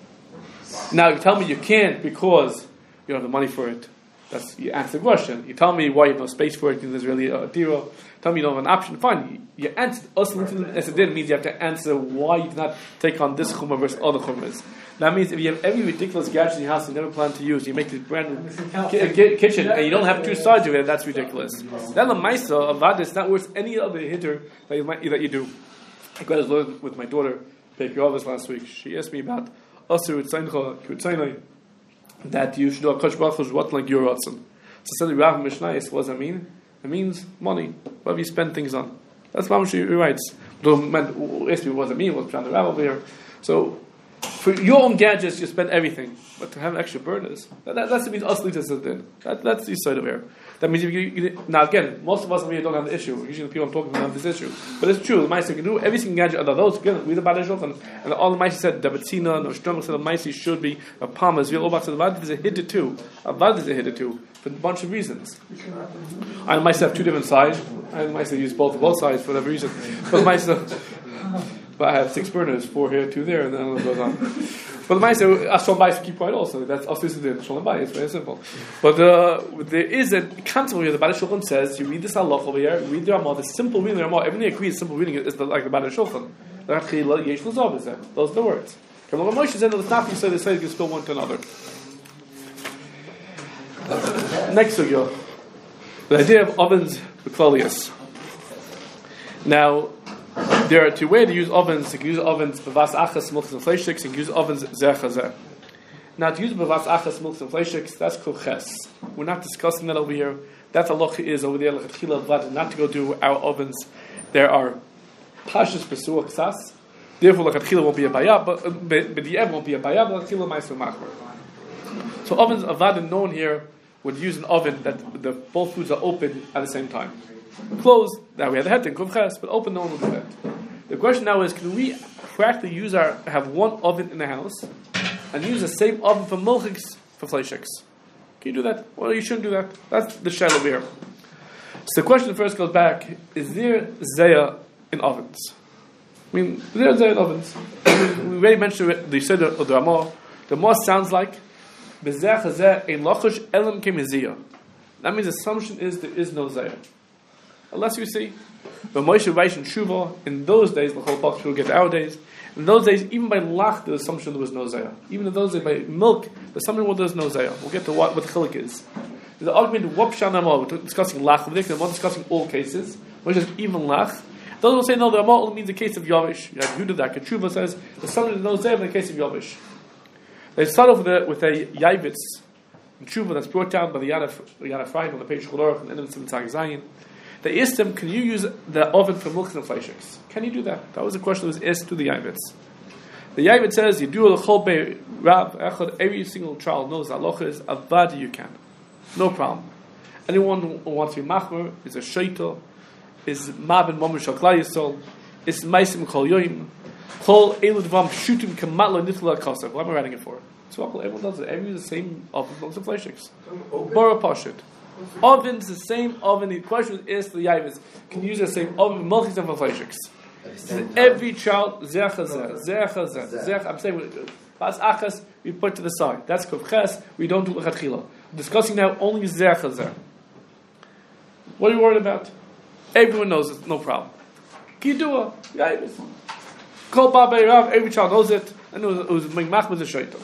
Now you tell me you can't because you don't have the money for it. That's you answer the question. You tell me why you have no space for it because there's really a deal. Tell me you don't have an option. Fine. You, you answered us and leafness it did means you have to answer why you cannot take on this chumrah versus other chumras. That means if you have every ridiculous gadget in your house you never plan to use, you make this brand new ki- ki- kitchen and you don't have two sides of it, that's ridiculous. Then the Maisa of that is not worth any other hitter that you, might, that you do. I got to learn with my daughter, Baker Elvis, last week. She asked me about Asur Tzeincha, that you should do a Kosh Baruch what like your Ratzon. So said the Rav Mishnayis, what does that mean? It means money, whatever you spend things on. That's what she writes. Asked me what does it mean, what's around the Rav over here. So, for your own gadgets, you spend everything. But to have extra burners, that, that, that's what means us leaders is in. That, that's the side of here. That means if you, you now again, most of us over here don't have the issue. Usually the people I'm talking to have this issue. But it's true. The Maisi can do every single gadget. Other those again, read about it. And, and all the Maisi said, Dabatzina, no Shtrom said the Maisi should be a Palmas. Real Obach said Avad is a hit it too. Avad is a hit it too for a bunch of reasons. I Maisi have two different sides. I Maisi use both of both sides for whatever reason. But Maisi. But I have six burners, four here, two there, and then it goes on. But the Maisa, Ashram Bayis keep quiet also. That's also the Ashram Bayis. It's very simple. But uh, there is a concept here. The Baalei Shulchan says, you read this halach over here, read the Ramah, the simple reading of the Ramah, everything agrees simple reading is the, like the Baalei Shulchan. Those are the words. Moshe said, it's not you say they say you can spill one to another. Next sugya. The idea of ovens, Beclolius. Now, there are two ways to use ovens. You can use ovens bevas achas, milks and fleishiks. You can use ovens zeh chazeh. Now, to use bevas achas, milks and fleishiks, that's koches. We're not discussing that over here. That halacha is over there lechatchila not to go do our ovens. There are pashas pesua ksas. Therefore, lechatchila won't be a bayah, but but the ev won't be a bayah. But lechatchila ma'aser machmer. So ovens avad known here would use an oven that the both foods are open at the same time. Closed, now we have the head and kovches, but open no one will do that. The question now is, can we practically use our have one oven in the house and use the same oven for milchiks for fleishiks? Can you do that? Well, you shouldn't do that. That's the shell over here. So the question first goes back: is there zayah in ovens? I mean, is there zayah in ovens? We already mentioned it, the Yisod of the Ramah. The Ramah sounds like bezeh chazeh ein lachush elam kemiziyah. That means the assumption is there is no zayah. Unless you see, but Moshe Reish and Shuvah, in those days, the whole box will get our days. In those days, even by lach, the assumption there was no zayah. Even in those days, by milk, the assumption was there was no zayah. We'll get to what, what the chilik is. There's an argument, what Pshat Nama, we're discussing Lach, we're not discussing all cases, we're just even Lach. Those will say, no, the Ramah only means the case of Yavish. You have Yehuda that Ketruva says, the son of knows there in the case of Yavish. They start off with a, with a Yavitz, in Tshuva that's brought down by the Yad Ephraim on the page Cholorach and the end of the Zayin. They asked him, can you use the oven for milk and fleishiks? Can you do that? That was the question that was asked to the Yavitz. The Yavitz says, you do a l'chol be Rab Echad, every single child knows that halacha is avad you can. No problem. Anyone who wants to be machmer is a shaitor, is mabin momish al yisol, is meisim kol yoim, kol elu dvam shutim kamatlo nitla kasav. What am I writing it for? So everyone does it. Everyone is the same oven, milk and fleishiks. Bora pashut. Oven's the same oven. The question is to the Yavitz, can you use the same oven, milk and fleishiks? Every child, zeh chazeh, zeh chazeh, zeh. I'm saying, bas achas, we put to the side. That's kovches. We don't do lechatchila. I'm discussing now only zeh chazeh. What are you worried about? Everyone knows it. No problem. Kidua, Yavitz. Kol babei rav. Every child knows it. And it was it was machmah the shaitan.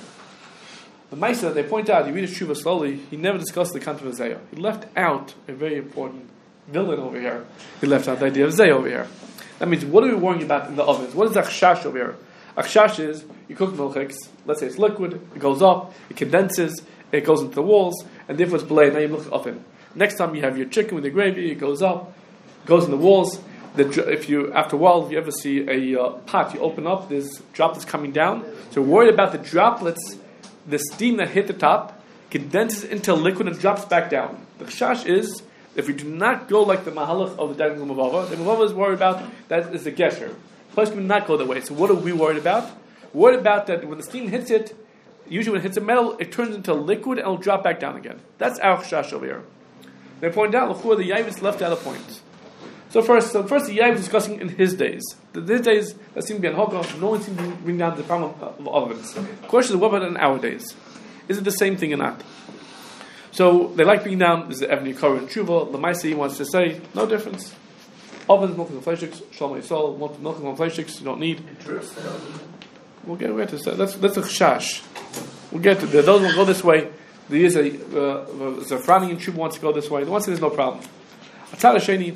The Maisa, they point out, you read his Shuvah slowly, he never discussed the concept of Zayah. He left out a very important villain over here. He left out the idea of Zayah over here. That means, what are we worrying about in the ovens? What is Achshash over here? Achshash is, you cook milchiks, let's say it's liquid, it goes up, it condenses, it goes into the walls, and therefore it's belayed, now you milk oven. Next time you have your chicken with the gravy, it goes up, goes in the walls. The, if you, after a while, if you ever see a uh, pot, you open up, there's droplets coming down. So we're worried about the droplets. The steam that hit the top condenses into liquid and drops back down. The chash is, if we do not go like the mahalach of the Dagan Mavava, the Mavava is worried about that is the gesher. Plus, we do not go that way. So, what are we worried about? We're worried about that when the steam hits it, usually when it hits a metal, it turns into liquid and will drop back down again. That's our chash over here. They point out, the Yavitz left out a point. So first, so first the Yav is discussing in his days. In his days, that seemed to be an hokah. No one seemed to bring down the problem of, of ovens. The question is, what about in our days? Is it the same thing or not? So they like bringing down, this is the Evnei Korah and Tshuva. The Maisi wants to say, no difference. Ovens, milk and fleishiks, shalom yisol, milk and fleishiks, you don't need. We'll get, we'll get to that. That's, that's a chash. We'll get to that. Those will go this way. There is a, uh, Zafrani and Tshuva wants to go this way. The one says, there's no problem. Atzad Hasheni,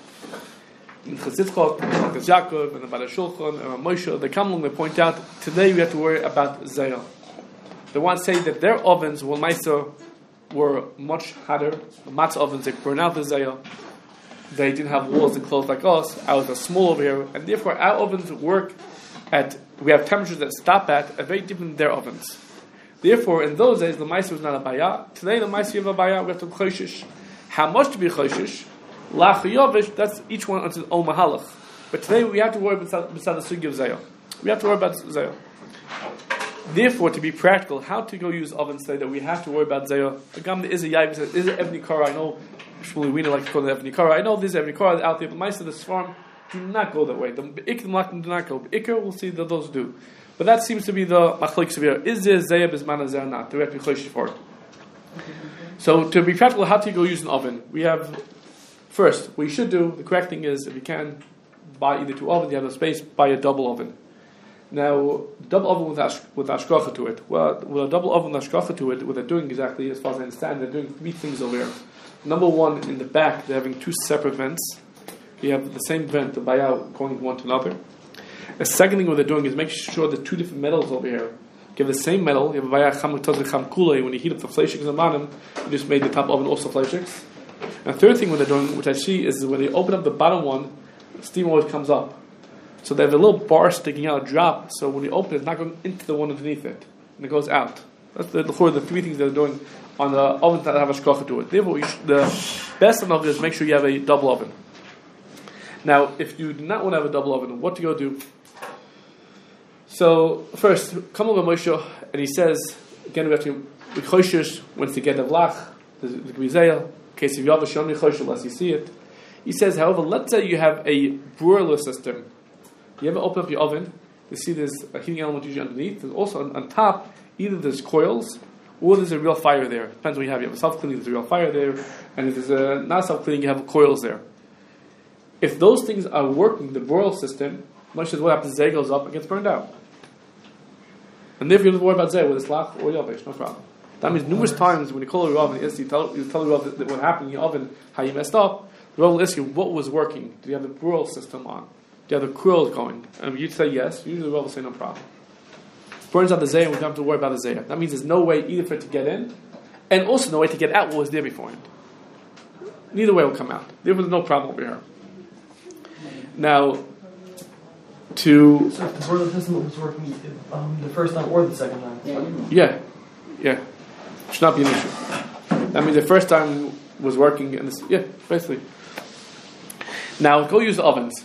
in Chazitzchok, and Yaakov, and the Bala Shulchan, and Moshe, they come along, they point out, today we have to worry about Zayah. They want to say that their ovens, well, Maisa, were much hotter. The matzah ovens, they burn out the Zayah. They didn't have walls and clothes like us. Ours are small over here, and therefore our ovens work at, we have temperatures that stop at, are very different than their ovens. Therefore, in those days, the Maisa was not a bayah. Today, the Maisa of a bayah, we have to be choshish. How much to be choshish? Lach Yovish, that's each one on its own mahalach. But today we have to worry about the sugi of Zayah. We have to worry about Zayah. Therefore, to be practical, how to go use ovens today that we have to worry about Zayah. The Gamda is a Yav, is an Evnei Korah. I know Shmuel we don't like to call it Evnei Korah. I know there's Evnei Korah out there, but most of the Sfarm do not go that way. The Ik and Malachim do not go. Iker, we'll see that those do. But that seems to be the Machlik Severe. Is there Zayah Bismana Zayah or not? Do we have to be chosh for it? So, to be practical, how to go use an oven? We have. First, what you should do, the correct thing is, if you can, buy either two ovens, you have no space, buy a double oven. Now, double oven with, ash, with ashkacha to it. Well, with a double oven with ashkacha to it, what they're doing exactly, as far as I understand, they're doing three things over here. Number one, in the back, they're having two separate vents. You have the same vent, the bayah, going from one to another. The second thing what they're doing is make sure the two different metals over here. You have the same metal, you have a bayah cham cham kulei, when you heat up the fleishiks on the bottom, you just made the top oven also fleishiks. And the third thing what they're doing, which I see, is when they open up the bottom one, steam always comes up. So they have a little bar sticking out, a drop, so when you open it, it's not going into the one underneath it. And it goes out. That's the, the, the three things they're doing on the ovens that have a shkocha to it. Therefore, you should, the best of it is make sure you have a double oven. Now, if you do not want to have a double oven, what do you go do? So, first, come over Moshe, and he says, again, we have to be choshish, once you get the vlach, the gvizeya, in case of Yavish, only choshish unless you see it. He says, however, let's say you have a broiler system. You ever open up your oven, you see there's a heating element usually underneath. There's also on, on top, either there's coils, or there's a real fire there. Depends what you have. You have a self-cleaning, there's a real fire there. And if there's a not self-cleaning, you have coils there. If those things are working, the broiler system, much as what happens, Zay goes up and gets burned out. And therefore you don't worry about Zay, whether it's Lach or Yavish, no problem. That means numerous times when you call a Rav and you tell, you tell the Rav that, that what happened in the oven, how you messed up, the Rav will ask you what was working. Do you have the broil system on? Do you have the krill going? And you'd say yes. Usually the Rav will say no problem. Burns out the zayah, we don't have to worry about the zayah. That means there's no way either for it to get in, and also no way to get out what was there beforehand. Neither way will come out. There was no problem over here. Now, to So if the broiler system was working um, the first time or the second time? yeah, yeah, should not be an issue. That means the first time was working, and this, yeah, basically. Now go use the ovens.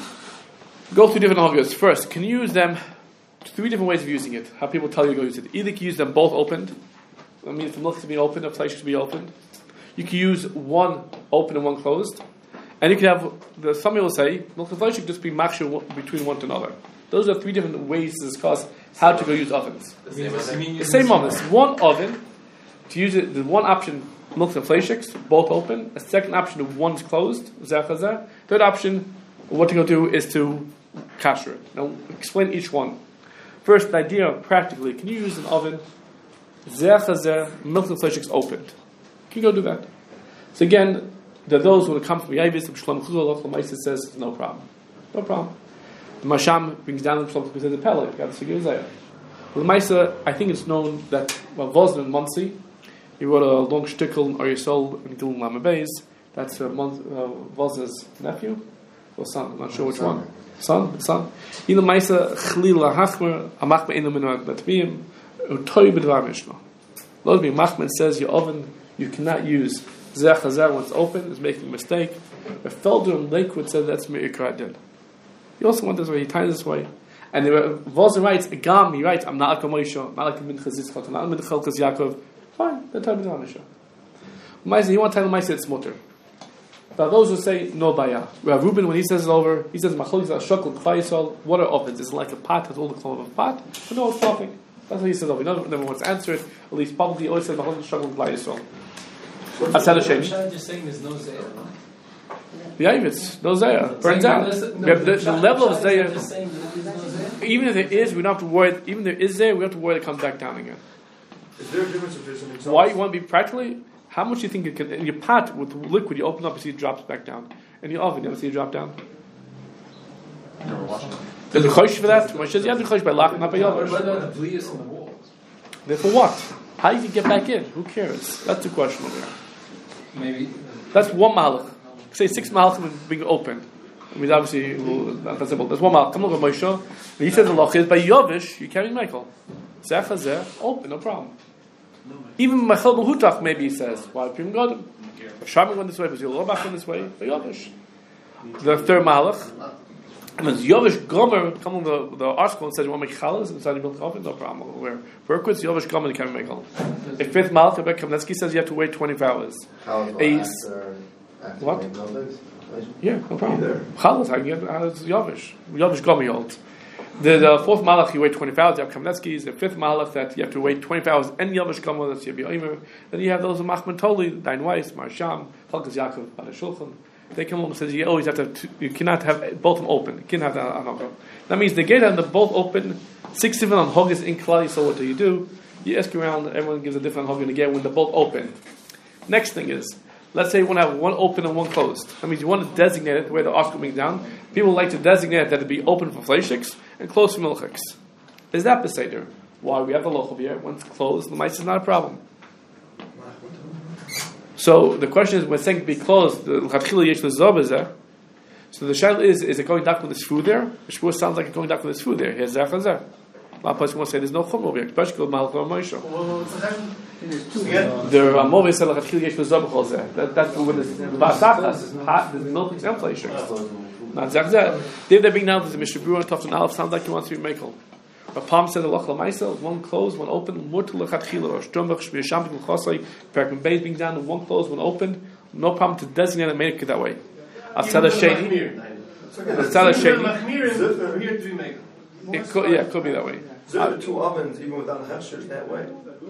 Go through different ovens. First, can you use them? Three different ways of using it. How people tell you to go use it. Either you can use them both opened. That means the milk to be opened, the flesh to be opened. You can use one open and one closed. And you can have, the, some people say, milk and flesh should just be machshir between one to another. Those are three different ways to discuss how to go use ovens. The same oven. The same oven. It's one oven. To use it, there's one option, milk and fleishiks, both open. A second option, one's closed. Zeh. Third option, what to go do is to kasher it. Now, explain each one. First, the idea practically, can you use an oven, zeh, milk and fleishiks opened? Can you go do that? So again, there are those when it comes from Yavis, Shlomo Chuzal, the Maisa says, no problem. No problem. The Masham brings down the Shlomo Chuzal the Pele, got the Sigir Zayah. Well, the Maisa, I think it's known that, well, Vosman Muncie, he wrote a long shtickle in Aryasol in Gilum Lamabeis. That's uh, Vos's nephew, or son, I'm not sure which one. Son, son. In the Maisa, Chlila Hachmer, Amachma Inu Minu Atmiyim, Utoy B'dvar Mishnah. Lord me, Machman says your oven, you cannot use Zeh Chazer when it's open, is making a mistake. If Felder and Lakewood said that's Me'ikra did. He also went this way, he tied this way. And there were, Voz writes, Agam, he writes, I'm not like a Moshe, not like a Mincha Zitzchot, I'm not like a Mincha Chelkas Yaakov. Fine, they're type of Moshe. Maisa, you want to tell Maisa it's mutter. But those who say, no baya. Rav Reuben, when he says it over, he says, Macholis Ashokol Kfayisol, what are ovens? Is it like a pot, has all the clone of a pot? But no, it's nothing. That's what he says over. He never, never wants to answer it. At least publicly, he always says, Macholis Ashokol Kfayisol. That's how the shame. You're just saying there's no zayah. The Yavitz, no zayah. Burns out. We have the, the level of zayah. Even if there is, we don't have to worry. Even if there is zayah, we don't have to worry it comes back down again. Is there a difference if there's an exhaust? Why you want to be practically? How much do you think it can? In your pot with liquid, you open up, you see it drops back down. In your oven, you ever see it drop down? Never watched it. There's a chosh for that. Moshe says you have to chosh by lach, not by What yavish. about the blias on the walls? Therefore, what? How do you get back in? Who cares? That's the question over here. Maybe. That's one malach. Say six malachim being open. I mean, obviously, well, not that simple. There's one malach. Come look at Moshe. He says the lach is by yavish. You carry Michael. Zeh chazeh, open, no problem. Even Machal Mahutach maybe he says, why Prim Godim? Shaman went this way, but Yolobach went this way, by Yovish. The third Malach. And when Yovish Gomer, come on the, the article and says, you want to make chalas inside your milk oven? No problem. Where Berkowitz, Yovish Gomer, you can't make chalas. A fifth Malach, Rebbe Kamnetsky says you have to wait twenty-four hours. Chalas A- after, after what? making ovens? Yeah, no problem. Chalas, I can get uh, it's Yovish. Yovish Gomer holds. The, the fourth malach you wait twenty-four hours. You have Kamnetsky's. The fifth malach that you have to wait twenty-four hours. And Yovish Gomer that's Yabi Omer. Then you have those of Machman Toli, Dain Weiss, Marsham, Chalkas Yaakov, Bala Shulchan. They come along and says you always have to. Two, you cannot have both of them open. You can't have that on Hogah. That means the gate and the both open. Six even on Hogahs in Klali. So what do you do? You ask around. Everyone gives a different Hogah to get when they're both open. Next thing is, let's say you want to have one open and one closed. That means you want to designate it the way the art's coming down. People like to designate it that it be open for fleishiks and closed for milchiks. Is that beseder? Why we have the loch over here? When it's closed, the mice is not a problem. So the question is, when saying to be closed, the l'chadchila yesh l'zob is there. So the shaila is: is it going down with this food there? The shvur sounds like it's going down with this food there. Here's zeh chazeh. A lot of places want to say there's no chum over here. Especially with malach or Moshe. The Ramovi said l'chadchila yesh l'zob b'chol zeh. That that's when the basachas hot. There's milk and fleishiks. Not zeh. There they bring down the Mishnah Berurah and Tafton Aleph. Sounds like he wants to be mekel. But Palm said the loch l'maisa, one closed, one open. Mutter l'chadchila or shtumbach shvir shampik l'chosay. Perkim beis being down, one closed, one open. No problem to designate and make it that way. Atzad Sheni. Atzad Sheni. It could, yeah, it could be that way. So there are two ovens, even without hechshers, that way.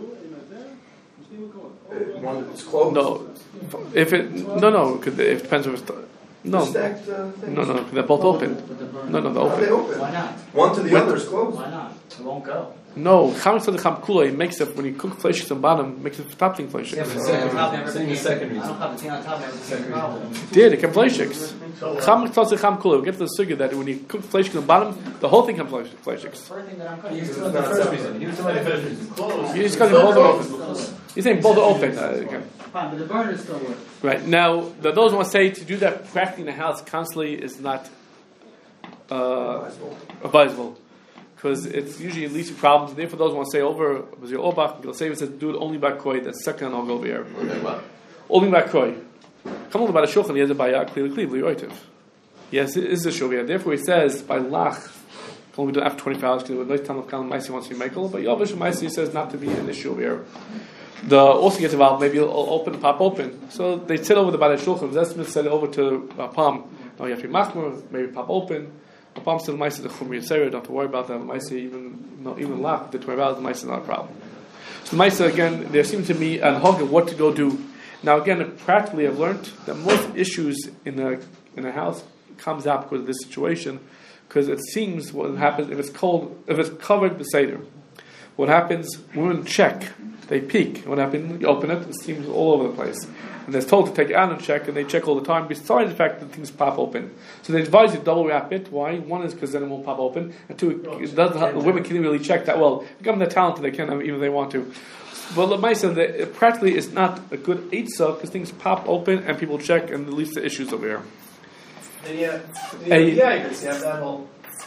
Uh, one is closed. No, if it no no, it depends on. No, Stacked, uh, things. no, no, they're both open. No, no, they're How are they open. open? Why not? One to the When- other is closed. Why not? It won't go. No, chametz the cham kula. It makes it when you cook fleishiks on bottom, makes it top thing fleishiks. Yeah, but Second on top reason. never Saying the became- second I reason. don't have the thing on top never became a problem. Did it can fleishiks? Chametz the cham kula. We get to the sugar that when you cook fleishiks on bottom, the whole thing comes fleishiks. The first thing that I'm cutting He was is talking about the first reason. He was talking about the first reason. You just got to both are open. You're saying both are open. Uh, okay. fine, but the burner still works. Right now, the, those who want to say to do that practically in the house constantly is not uh, advisable. Because it's usually leads to problems. And therefore, those who want to say over, was your Obach, you'll say it says do it only by Koi, that's second on over here. Only by Koi. Come on about a Shulchan, he has a Bayak, clearly, clearly, right? Yes, it is a Shulchan. Therefore, he says by Lach, can only do it after twenty-four hours, because it was nice time of Kalam Maisi wants to be Michael, but Yovish Maisi says not to be an issue here. The also gets involved, maybe it'll open, pop open. So they sit over the Bala Shulchan, Zesmith said it over to uh, Palm. Now you have to be Machmer, maybe pop open. The Palm still Maisi the Chumri Yisera, don't have to worry about that. Maisi, even, no, even Lach, the twenty hours, the Maisi is not a problem. So the Maisi, again, there seems to be an hog of what to go do. Now again, practically I've learned that most issues in a, in a house comes out because of this situation. Because it seems what happens if it's cold, if it's covered with Seder. What happens, women check, they peek. What happens, you open it, it seems all over the place. And they're told to take it out and check, and they check all the time, besides the fact that things pop open. So they advise you to double wrap it. Why? One is because then it won't pop open, and two, it doesn't have, the women can't really check that well. Become they're talented, they can, even if they want to. But the Maisa, that practically is not a good eitzah, because things pop open, and people check, and it leads to issues over here. And yeah, Hey. yeah, I guess you have that whole.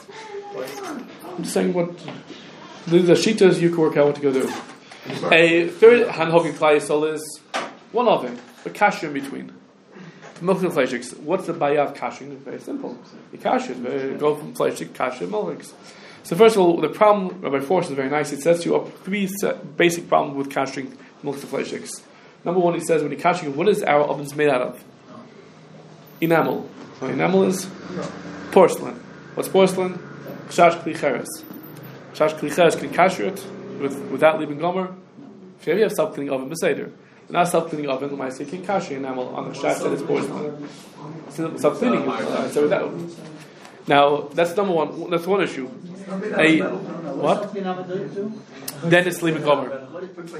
I'm just saying what the, the shitas you can work out what to go do. A third hanhog and klai yisrael is one oven, but kasher in between. Milk and fleishiks. What's the bayah of kashing? It's very simple. You kasher, go from fleishik, kasher, milks. So first of all, the problem Rabbi Force is very nice. It sets you up three basic problems with kashing milk and fleishiks. Number one, he says when you're kashing, what is our ovens made out of? Enamel. So enamel is porcelain. What's porcelain? Chash kli cheres. Chash kli cheres can kasher it with, without leaving gomer. If you have self-cleaning oven, beseder. Not self-cleaning oven, the mice can kasher enamel on the chash that is porcelain. Self-cleaning. Uh, so without. Now that's number one. That's one issue. A what? Then it's leaving gomer.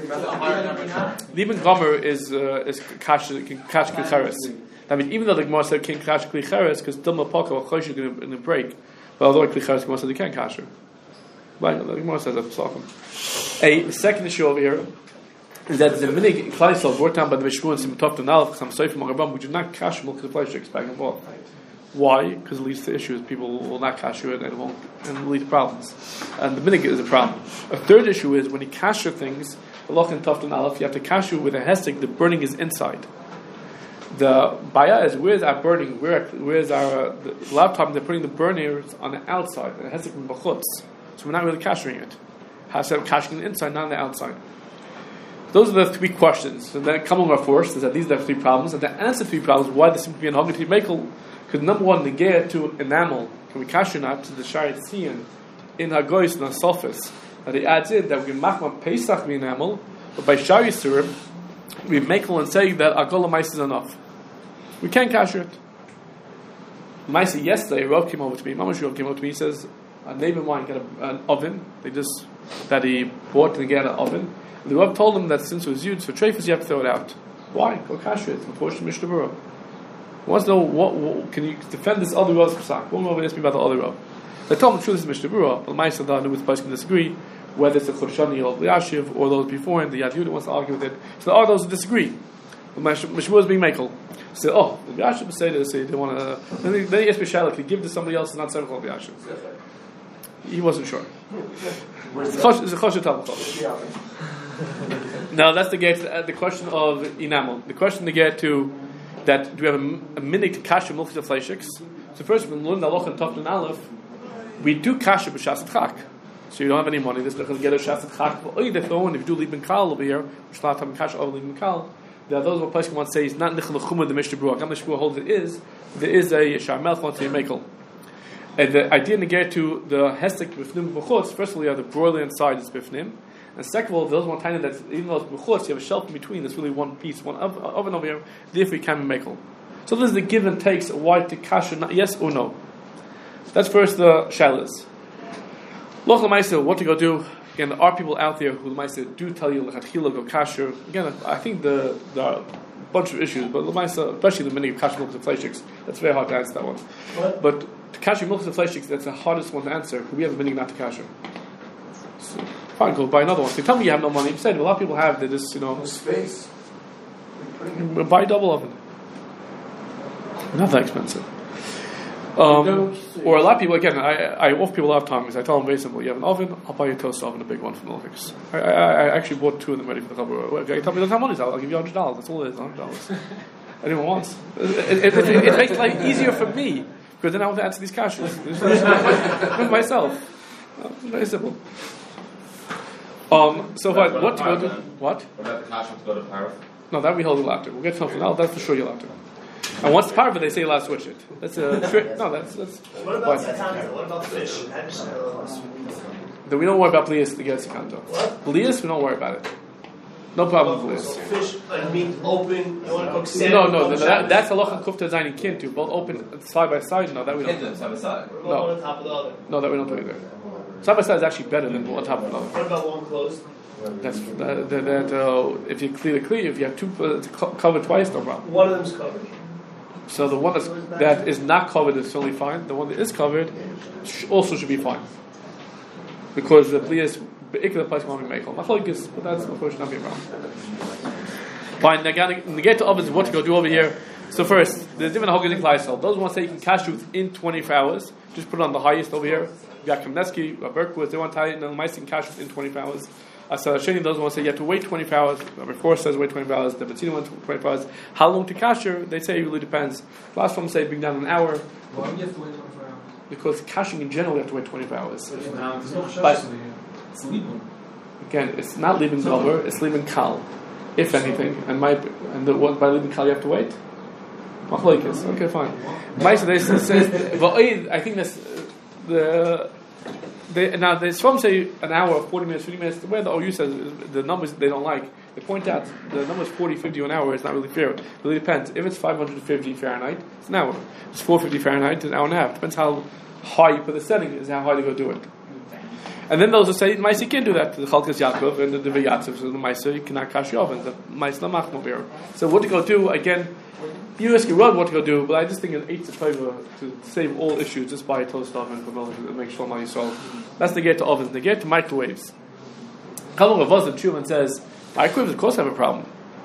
Leaving gomer is uh, is kash kash kli cheres. I mean, even though the Gemara said king kash kli cheres, because dilma paka or chosh is going to break. But although kli cheres, the Gemara said they can't kasher. But the Gemara says that's psalm. A second issue over here is that the minig in Klai Yisrael brought down by the Mishmur and Simutov and Aleph Cham Soif Magabam, we do not kasher milk the fleishiks back and forth. Why? Because it leads to issues. People will not kasher it, and it won't, and it will lead to problems. And the minig is a problem. A third issue is when you kasher things, the Loch and Toft and Aleph, you have to kasher with a hestik. The burning is inside. The baya is where's our burning? Where where's our the, a lot of times they're putting the burners on the outside. It has to be b'chutz, so we're not really kashering it. Has to have kashering the inside, not on the outside. Those are the three questions. And then coming our force is that these are the three problems. And to answer three problems, why there seems to be an hogati mekel? Because number one, the get to enamel can we kasher not to the shayat siyan in hagoyis and sofis that he adds in that we can machma pesach be enamel, but by shayat surim we mekel and say that agola mice is enough. We can't kasher it. Maisi yesterday, Rav came over to me. Mamash Rav came over to me. He says, "A neighbor of mine got a, an oven. They just that he bought and get an oven. And the Rav told him that since it was used for treifas, you have to throw it out. Why? Go kasher it. Unfortunately, Mishnah Berurah. He wants to know what, what can you defend this other Rav's psak? One Rav asked me about the other Rav. They told him, "True, this is Mishnah Berurah." But Maisi and the other with can disagree whether it's the Chorshani or the Yashiv or those before him. The Yad Yehuda wants to argue with it. So there are those who disagree. Mishmur is being makel. He said, "Oh, the Yashiv say this. They want to." Then he, then he asked me, "Shaila, can you give to somebody else and not say called the Yashiv?" He wasn't sure. It's a choshet tabachol. Now that's the get uh, the question of enamel. The question to get to that do we have a, a minute to kasher milk of fleishiks? So first, when we learn the Aloch and Tov and Aleph, we do kasher b'shas chak. So you don't have any money. This is get a shas chak. But if you do liben kal over here, which a lot of time kasher over liben kal. There are those who place want to say it's not nichel chumah the Mishnah Berurah. Gam Mishnah Berurah holds it is. There is a sharmel want to be mekel. And the idea to get to the hestik b'fnim b'chutz. First of all, you have the broiler inside is b'fnim, and second of all, those want tiny that even though it's b'chutz, you have a shelf in between. There's really one piece, one oven over here. Therefore, you can be mekel. So this is the give and takes. Why to kasher? Yes or no? That's first the shalas. Loch l'maisa, what to go do? again, there are people out there who might say do tell you lechatchila go kasher. Again, I think the there are a bunch of issues, but l'maisa, especially the many kasher milchus and fleishiks, that's very hard to answer that one. What? But to kasher milchus and fleishiks, that's the hardest one to answer. We have a many not to kasher. So, fine, go buy another one. So tell me you have no money. You said a lot of people have. They just you know No space. What are you putting in? buy a double oven. Not that expensive. Um, or a lot of people, again, I, I offer people a lot of times. I tell them very simple: you have an oven, I'll buy you a toaster oven, a big one from Olympics. I, I, I actually bought two of them ready for the cover. Okay, you tell me how money is, I'll, I'll give you hundred dollars. That's all it is, hundred dollars. Anyone wants? It, it, it, it makes life easier for me because then I want to answer these questions with myself. Uh, very simple. Um, so what? What to go do? What? What about the cash to go to Paris? No, that we hold allowed to. We'll get something else. That's for sure you're allowed to. And once it's powerful, they say you're allowed to switch it. That's a trick. No, that's that's. What about Sakanta? What about fish? Then we don't worry about Blias to get Sakanta. What? Blias, we don't worry about it. No problem with So Blias. fish and meat open. You want to cook salmon? No, no, no, on that, that's Shabbos? halacha kufta zayin kintu. Both open side by side. No, that we Hit don't. them side by side. Or No. one on top of the other. No, that we don't do either. Side by side is actually better than on top of another. What about one closed? That's that. that, that uh, if you clear the clear, if you have two uh, to co- cover twice, no problem. One of them's covered. So the one that's, that is not covered is certainly fine. The one that is covered sh- also should be fine. Because the blias, the place won't be made. Machlokes, but that's of course not be wrong. Fine. Now, again, the get to ovens, what to go do over here. So first, there's different hogan in Kleisel. Those ones say you can cash within twenty-four hours. Just put it on the highest over here. You got Kamneski, you got Berkowitz, they want to tie it, and then the mice can cash within twenty-four hours. Uh, so Shani, those ones say you have to wait twenty-four hours. Number four says wait twenty-four hours. The Betzina went twenty-four hours. How long to kasher? They say it really depends. Last one say bring down an hour. Why do you have to wait twenty-four hours? Because cashing in general you have to wait twenty-four hours. There's no But- shashas It's legal. Again, it's not leaving gover, it's leaving kal, if anything. And my and the what by leaving kal you have to wait. Machlokes. Okay, fine. My they says, I think that's the. They, now, they, some say an hour, forty minutes, fifty minutes. Where the O U says the numbers they don't like, they point out the numbers forty, fifty an hour is not really fair. It really depends. If it's five hundred fifty Fahrenheit, it's an hour. If it's four hundred fifty Fahrenheit, it's an hour and a half. Depends how high you put the setting, is how high you go do it. And then those who say, Maisa, you can't do that. The Chalkas Yaakov and the Divrei Yatziv, so the Maisa, you cannot cash your oven. The Maisa Lamach Mobir. So what to go do, again, you ask your rod what to go do, but I just think it eight to to save all issues just buy a toast oven for to make sure money so that's the get to ovens. The get to microwaves. Kalon Ravaz the Truman says microwaves of course have a problem.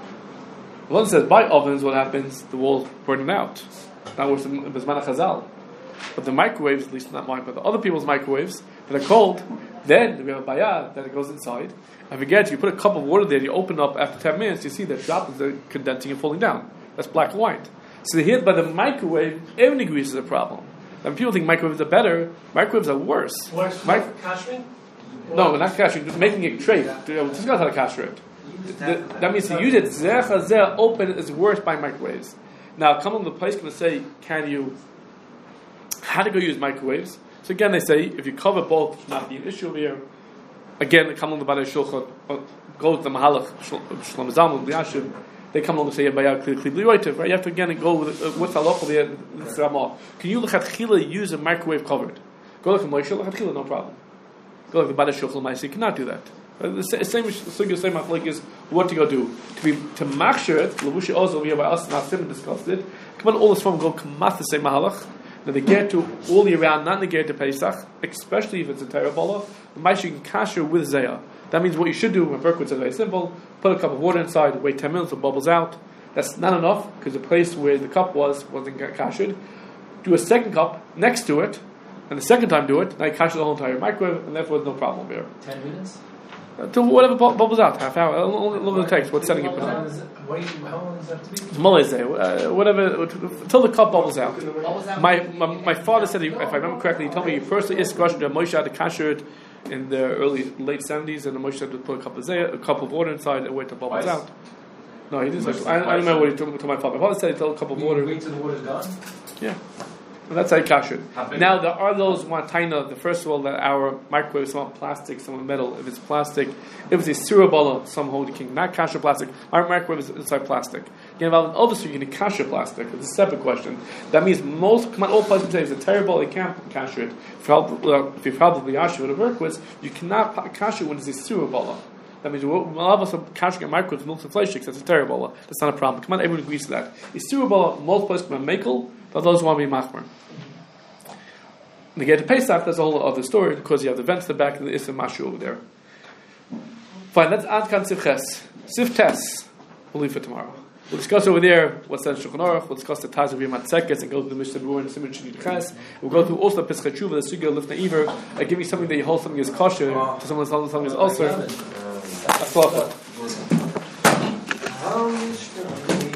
One says buy ovens, what happens? The walls burning out. That was the Bezman Chazal. But the microwaves, at least not mine, but the other people's microwaves that are cold, then we have a bayah that it goes inside. And forget, you put a cup of water there, you open up after ten minutes, you see that droplets are condensing and falling down. That's black and white. So here by the microwave, every grease is a problem. And people think microwaves are better. Microwaves are worse. Worse Mic- for cashing? no, not cashing. Just making it tray. Just got how to cash it. The- That means to use it zeh chazeh open is worse by microwaves. Now, come on the place going to say, can you? How to go use microwaves? So again, they say if you cover both, it should not be an issue over here. Again, come on the Balei Shulchan, go to the Mahalach Shlomo Zalman Yashiv. They come along and say, right? You have to again go with uh, what's halacha there. Can you look at chila use a microwave covered? Go look at Moshe, look at chila, no problem. Go look at the Balei Shulchan Ma'aseh, you cannot do that. Uh, the same same same like is what to go do to be to machshir it. Levushi also we have us and Asim discussed it. Come on, all this from go kamat the same mahalach. Now they get to all year round, not negate to Pesach, especially if it's a terabala. The ma'aseh you can kasher with zayah. That means what you should do when Berkowitz says very simple: put a cup of water inside, wait ten minutes, it bubbles out. That's not enough because the place where the cup was wasn't kashered. Do a second cup next to it, and the second time do it. Now you kasher the whole entire microwave, and therefore there's no problem there. Ten minutes? Until whatever bu- bubbles out, half hour, how long it takes, what setting you put How long on. does it- wait, how long does that have to be? It's Mullah say, uh, whatever, until the cup bubbles out. Bubbles out. My, my my father said, he, if I remember correctly, he told me he personally is question that Moshe had to kasher it in the early, late seventies, and the Moshe had to put a cup of zayah, a cup of water inside and wait till it bubbles Twice? out. No, he didn't say, I, I don't remember what he told, told my father. My father said he told a cup of You water. wait till the water's gone? Yeah. And that's how you kasher How it. big? Now, there are those one taina, the first of all, that our microwave is some plastic, some metal. If it's plastic, if it's a sirabala, some holy king, not kasher plastic. Our microwave is inside plastic. You're involved in obviously you're going to kasher plastic. It's a separate question. That means most, come on, all places say it's a terrible, you can't kasher it. If you're probably Yashu to work with, you cannot kasher when it's a sirabala. That means a lot of us are kashing a microwave with milk and flesh. That's a terrible. That's not a problem. Come on, everyone agrees to that. Isirabala, most places come makel, but those want to be machmer. When you get to Pesach, that's a whole other story because you have the vents in the back and the Isra Mashu over there. Fine, let's add Kan Sivches. Sivtes, we'll leave for tomorrow. We'll discuss over there what's in Shulchan Aruch. We'll discuss the Taz of Yom Tzekes and go through the Mishnah Berurah and Siman Sheni Ches. We'll go through also the Pesach Tshuva, the Sugya Lifnei Iver. I give you something that you hold something as kosher to someone else something as ulcer. That's all.